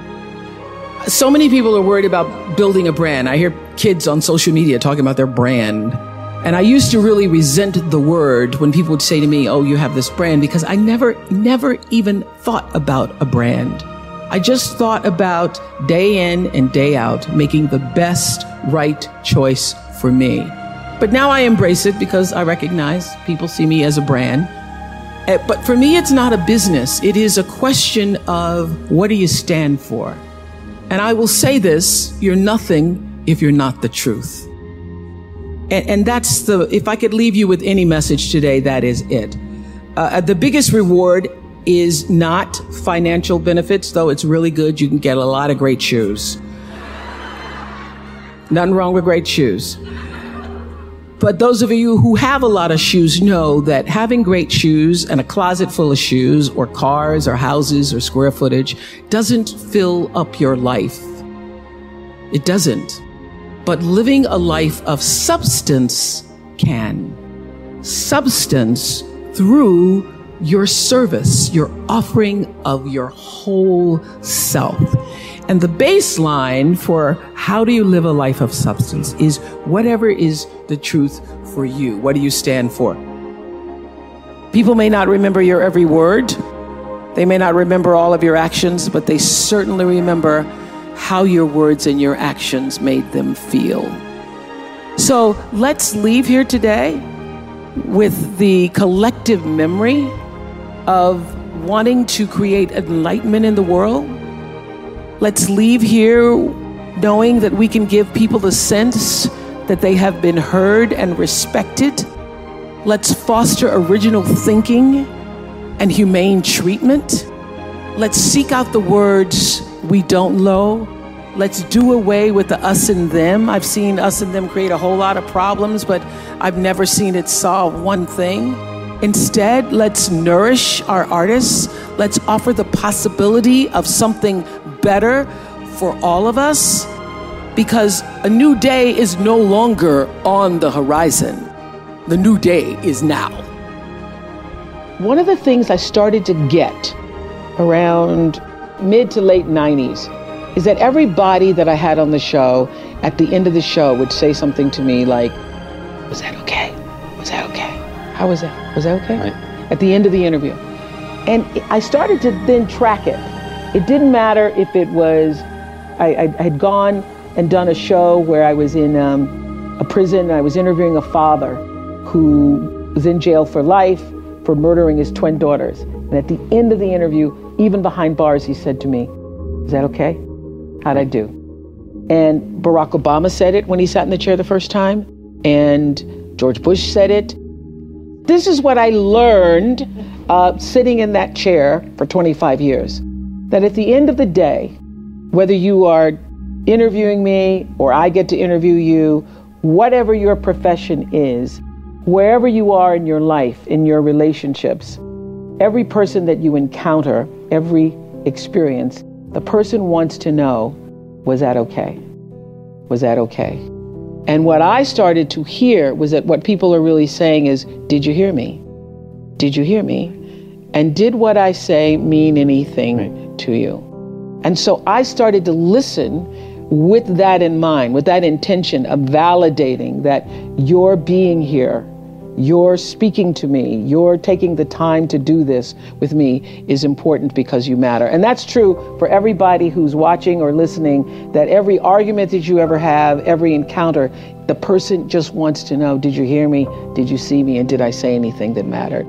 So many people are worried about building a brand. I hear kids on social media talking about their brand. And I used to really resent the word when people would say to me, oh, you have this brand, because I never, never even thought about a brand. I just thought about day in and day out, making the best right choice for me. But now I embrace it because I recognize people see me as a brand. But for me, it's not a business. It is a question of what do you stand for? And I will say this, you're nothing if you're not the truth. And, and that's the, if I could leave you with any message today, that is it. Uh, the biggest reward is not financial benefits, though it's really good. You can get a lot of great shoes. Nothing wrong with great shoes. But those of you who have a lot of shoes know that having great shoes and a closet full of shoes or cars or houses or square footage doesn't fill up your life. It doesn't. But living a life of substance can. Substance through your service, your offering of your whole self. And the baseline for how do you live a life of substance is whatever is the truth for you. What do you stand for? People may not remember your every word. They may not remember all of your actions, but they certainly remember how your words and your actions made them feel. So let's leave here today with the collective memory of wanting to create enlightenment in the world. Let's leave here knowing that we can give people the sense that they have been heard and respected. Let's foster original thinking and humane treatment. Let's seek out the words we don't know. Let's do away with the us and them. I've seen us and them create a whole lot of problems, but I've never seen it solve one thing. Instead, let's nourish our artists. Let's offer the possibility of something better for all of us, because a new day is no longer on the horizon. The new day is now. One of the things I started to get around mid to late nineties is that everybody that I had on the show, at the end of the show, would say something to me like, was that okay? Was that okay? How was that? Was that okay? Right. At the end of the interview. And I started to then track it. It didn't matter if it was, I, I had gone and done a show where I was in um, a prison and I was interviewing a father who was in jail for life for murdering his twin daughters. And at the end of the interview, even behind bars, he said to me, is that okay? How'd I do? And Barack Obama said it when he sat in the chair the first time, and George Bush said it. This is what I learned uh, sitting in that chair for twenty-five years, that at the end of the day, whether you are interviewing me or I get to interview you, whatever your profession is, wherever you are in your life, in your relationships, every person that you encounter, every experience, the person wants to know, was that okay? Was that okay? And what I started to hear was that what people are really saying is, did you hear me? Did you hear me? And did what I say mean anything right. to you? And so I started to listen with that in mind, with that intention of validating that your being here, you're speaking to me, you're taking the time to do this with me is important because you matter. And that's true for everybody who's watching or listening, that every argument that you ever have, every encounter, the person just wants to know, did you hear me? Did you see me? And did I say anything that mattered?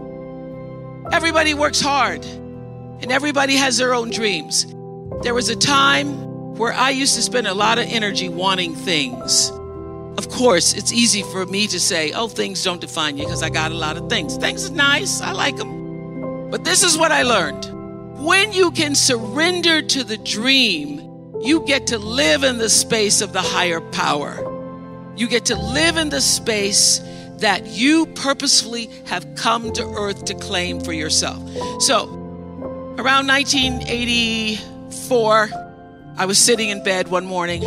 Everybody works hard and everybody has their own dreams. There was a time where I used to spend a lot of energy wanting things. Of course, it's easy for me to say, oh, things don't define you because I got a lot of things. Things are nice. I like them. But this is what I learned. When you can surrender to the dream, you get to live in the space of the higher power. You get to live in the space that you purposefully have come to earth to claim for yourself. So around nineteen eighty-four, I was sitting in bed one morning.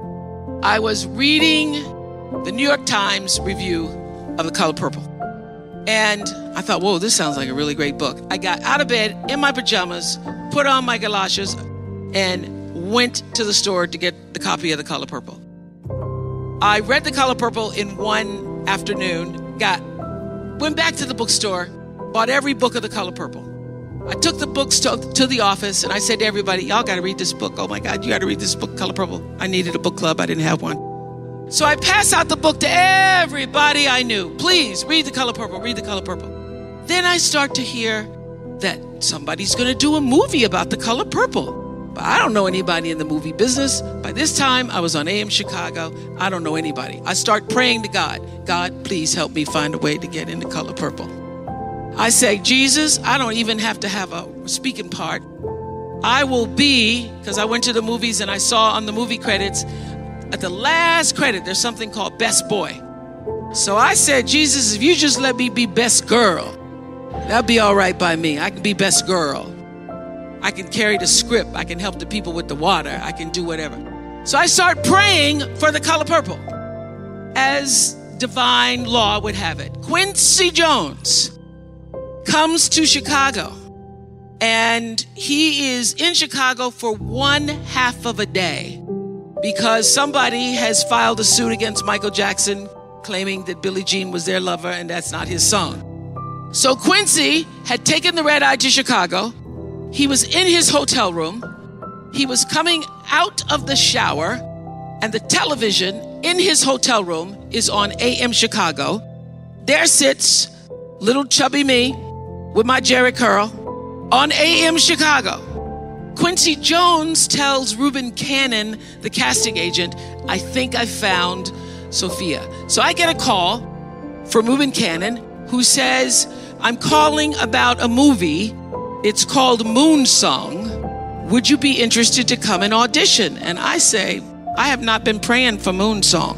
I was reading the New York Times review of The Color Purple. And I thought, whoa, this sounds like a really great book. I got out of bed in my pajamas, put on my galoshes, and went to the store to get the copy of The Color Purple. I read The Color Purple in one afternoon, got, went back to the bookstore, bought every book of The Color Purple. I took the books to, to the office and I said to everybody, y'all got to read this book. Oh my God, you got to read this book, Color Purple. I needed a book club. I didn't have one. So I passed out the book to everybody I knew. Please read The Color Purple, read The Color Purple. Then I start to hear that somebody's going to do a movie about The Color Purple. But I don't know anybody in the movie business. By this time, I was on A M Chicago. I don't know anybody. I start praying to God. God, please help me find a way to get into Color Purple. I say, Jesus, I don't even have to have a speaking part. I will be, because I went to the movies and I saw on the movie credits, at the last credit, there's something called Best Boy. So I said, Jesus, if you just let me be best girl, that'll be all right by me. I can be best girl. I can carry the script. I can help the people with the water. I can do whatever. So I start praying for The Color Purple. As divine law would have it, Quincy Jones comes to Chicago. And he is in Chicago for one half of a day because somebody has filed a suit against Michael Jackson claiming that Billie Jean was their lover and that's not his song. So Quincy had taken the red eye to Chicago. He was in his hotel room. He was coming out of the shower and the television in his hotel room is on A M Chicago. There sits little chubby me with my Jerry curl on A M Chicago. Quincy Jones tells Reuben Cannon, the casting agent, I think I found Sophia. So I get a call from Reuben Cannon who says, I'm calling about a movie. It's called Moon Song. Would you be interested to come and audition? And I say, I have not been praying for Moon Song.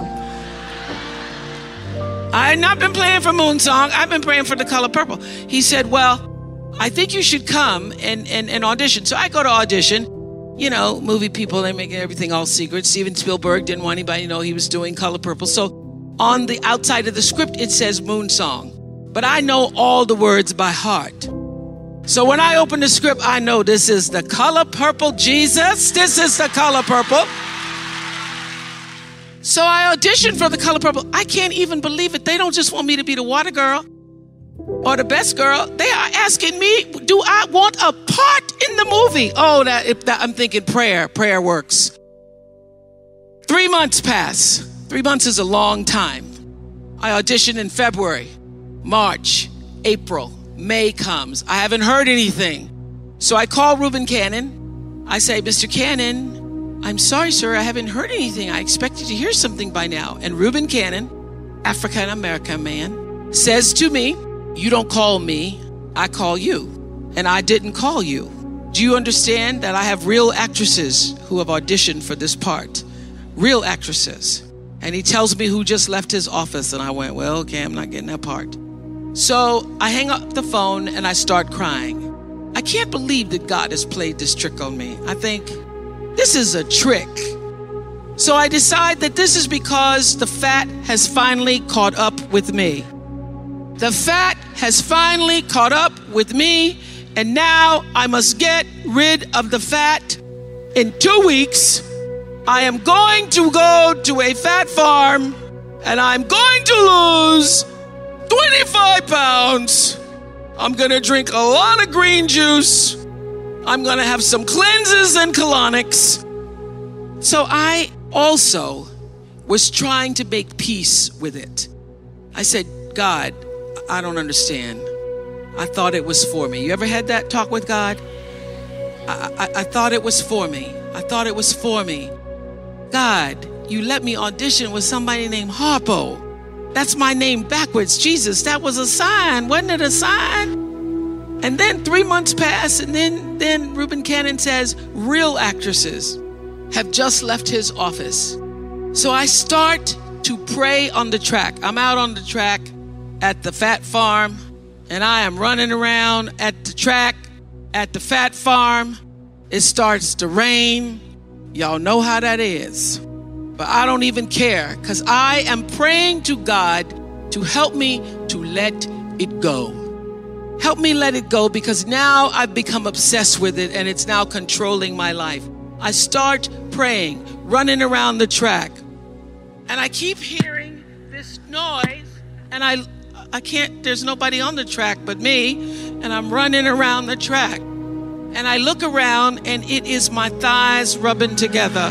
I have not been praying for Moon Song. I've been praying for The Color Purple. He said, well, I think you should come and, and, and audition. So I go to audition. You know, movie people, they make everything all secret. Steven Spielberg didn't want anybody to know he was doing Color Purple. So on the outside of the script, it says Moon Song. But I know all the words by heart. So when I open the script, I know this is The Color Purple, Jesus. This is The Color Purple. So I auditioned for The Color Purple. I can't even believe it. They don't just want me to be the water girl or the best girl. They are asking me, do I want a part in the movie? Oh, that, if that I'm thinking prayer. Prayer works. Three months pass. Three months is a long time. I auditioned in February, March, April, May comes. I haven't heard anything. So I call Reuben Cannon. I say, Mister Cannon, I'm sorry, sir, I haven't heard anything. I expected to hear something by now. And Reuben Cannon, African-American man, says to me, you don't call me, I call you. And I didn't call you. Do you understand that I have real actresses who have auditioned for this part? Real actresses. And he tells me who just left his office. And I went, well, okay, I'm not getting that part. So I hang up the phone and I start crying. I can't believe that God has played this trick on me. I think, this is a trick. So I decide that this is because the fat has finally caught up with me. The fat has finally caught up with me, and now I must get rid of the fat. In two weeks, I am going to go to a fat farm, and I'm going to lose twenty-five pounds. I'm going to drink a lot of green juice. I'm going to have some cleanses and colonics. So I also was trying to make peace with it. I said, God, I don't understand. I thought it was for me. You ever had that talk with God? I, I, I thought it was for me. I thought it was for me. God, you let me audition with somebody named Harpo. That's my name backwards. Jesus, that was a sign. Wasn't it a sign? And then three months pass, and then, then Reuben Cannon says, real actresses have just left his office. So I start to pray on the track. I'm out on the track at the fat farm, and I am running around at the track at the fat farm. It starts to rain. Y'all know how that is. But I don't even care, because I am praying to God to help me to let it go. Help me let it go, because now I've become obsessed with it and it's now controlling my life. I start praying, running around the track, and I keep hearing this noise, and I I can't, there's nobody on the track but me, and I'm running around the track. And I look around, and it is my thighs rubbing together.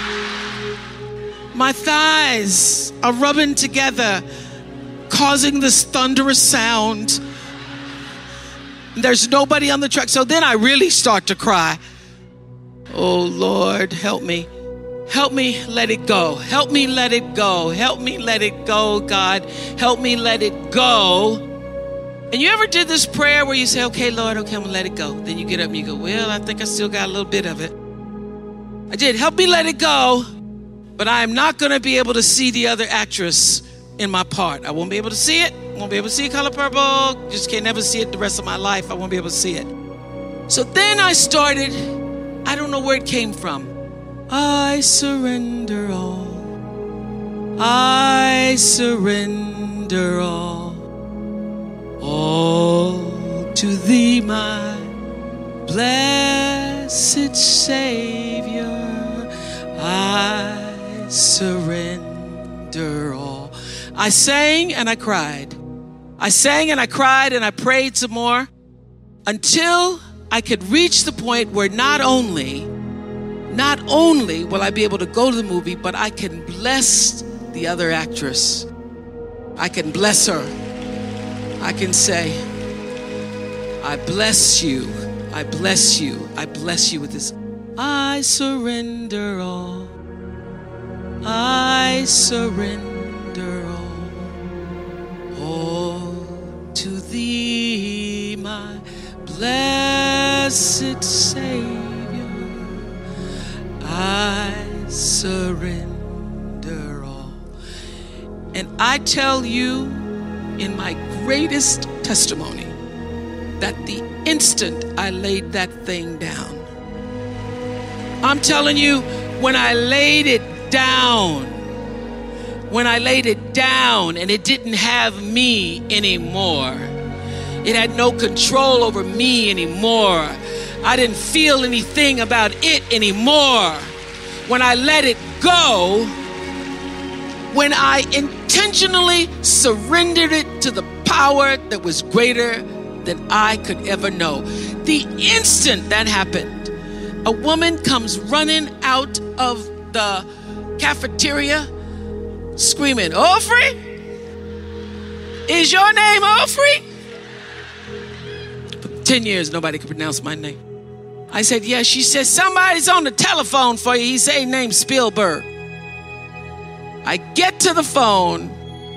My thighs are rubbing together, causing this thunderous sound. There's nobody on the track. So then I really start to cry. Oh, Lord, help me. Help me let it go. Help me let it go. Help me let it go, God. Help me let it go. And you ever did this prayer where you say, okay, Lord, okay, I'm gonna let it go. Then you get up and you go, well, I think I still got a little bit of it. I did. Help me let it go. But I am not gonna be able to see the other actress in my part. I won't be able to see it. I won't be able to see Color Purple. Just can't never see it the rest of my life. I won't be able to see it. So then I started, I don't know where it came from. I surrender all. I surrender all. All thee, my blessed Savior, I surrender all. I sang and I cried. I sang and I cried and I prayed some more until I could reach the point where not only, not only will I be able to go to the movie, but I can bless the other actress. I can bless her. I can say, I bless you. I bless you. I bless you with this. I surrender all. I surrender all. All to thee, my blessed Savior. I surrender all. And I tell you in my greatest testimony that the instant I laid that thing down, I'm telling you, when I laid it down, when I laid it down and it didn't have me anymore, it had no control over me anymore. I didn't feel anything about it anymore. When I let it go, when I intentionally surrendered it to the power that was greater than I could ever know. The instant that happened, a woman comes running out of the cafeteria screaming, Ofri? Is your name Ofri? For ten years, nobody could pronounce my name. I said, yes. She said, somebody's on the telephone for you. He said, named Spielberg. I get to the phone.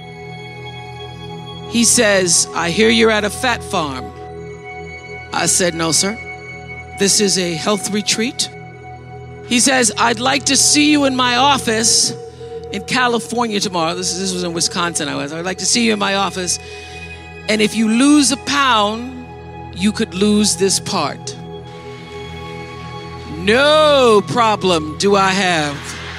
He says, I hear you're at a fat farm. I said, no, sir. This is a health retreat. He says, I'd like to see you in my office in California tomorrow. This, this was in Wisconsin I was. I'd like to see you in my office. And if you lose a pound, you could lose this part. No problem do I have.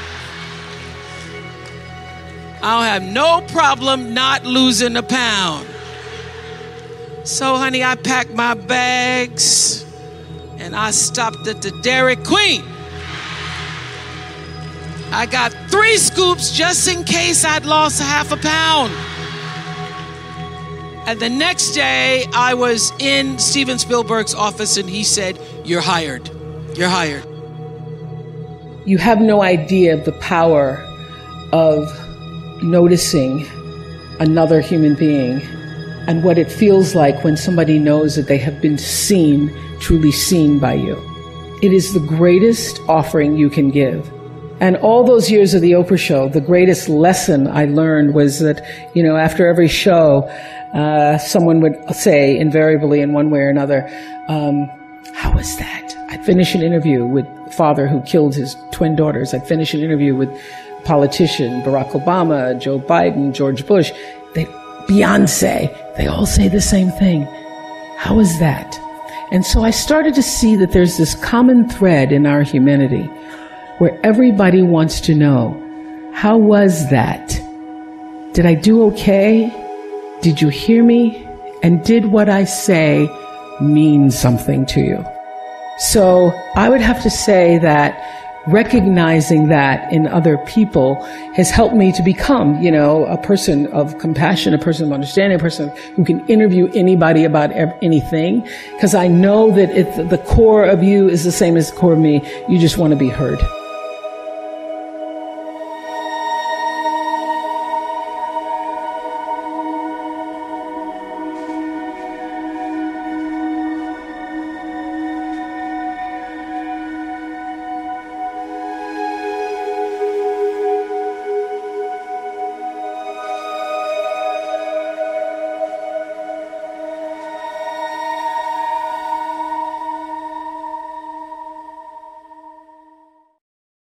I'll have no problem not losing a pound. So, honey, I packed my bags and I stopped at the Dairy Queen. I got three scoops just in case I'd lost a half a pound. And the next day, I was in Steven Spielberg's office and he said, you're hired. You're hired. You have no idea of the power of noticing another human being and what it feels like when somebody knows that they have been seen, truly seen by you. It is the greatest offering you can give. And all those years of the Oprah show, the greatest lesson I learned was that, you know, after every show, uh, someone would say invariably in one way or another, um, how was that? I'd finish an interview with the father who killed his twin daughters. I'd finish an interview with politician, Barack Obama, Joe Biden, George Bush, they, Beyonce, they all say the same thing. How is that? And so I started to see that there's this common thread in our humanity where everybody wants to know, how was that? Did I do okay? Did you hear me? And did what I say mean something to you? So I would have to say that recognizing that in other people has helped me to become, you know, a person of compassion, a person of understanding, a person who can interview anybody about anything. Because I know that if the core of you is the same as the core of me, you just want to be heard.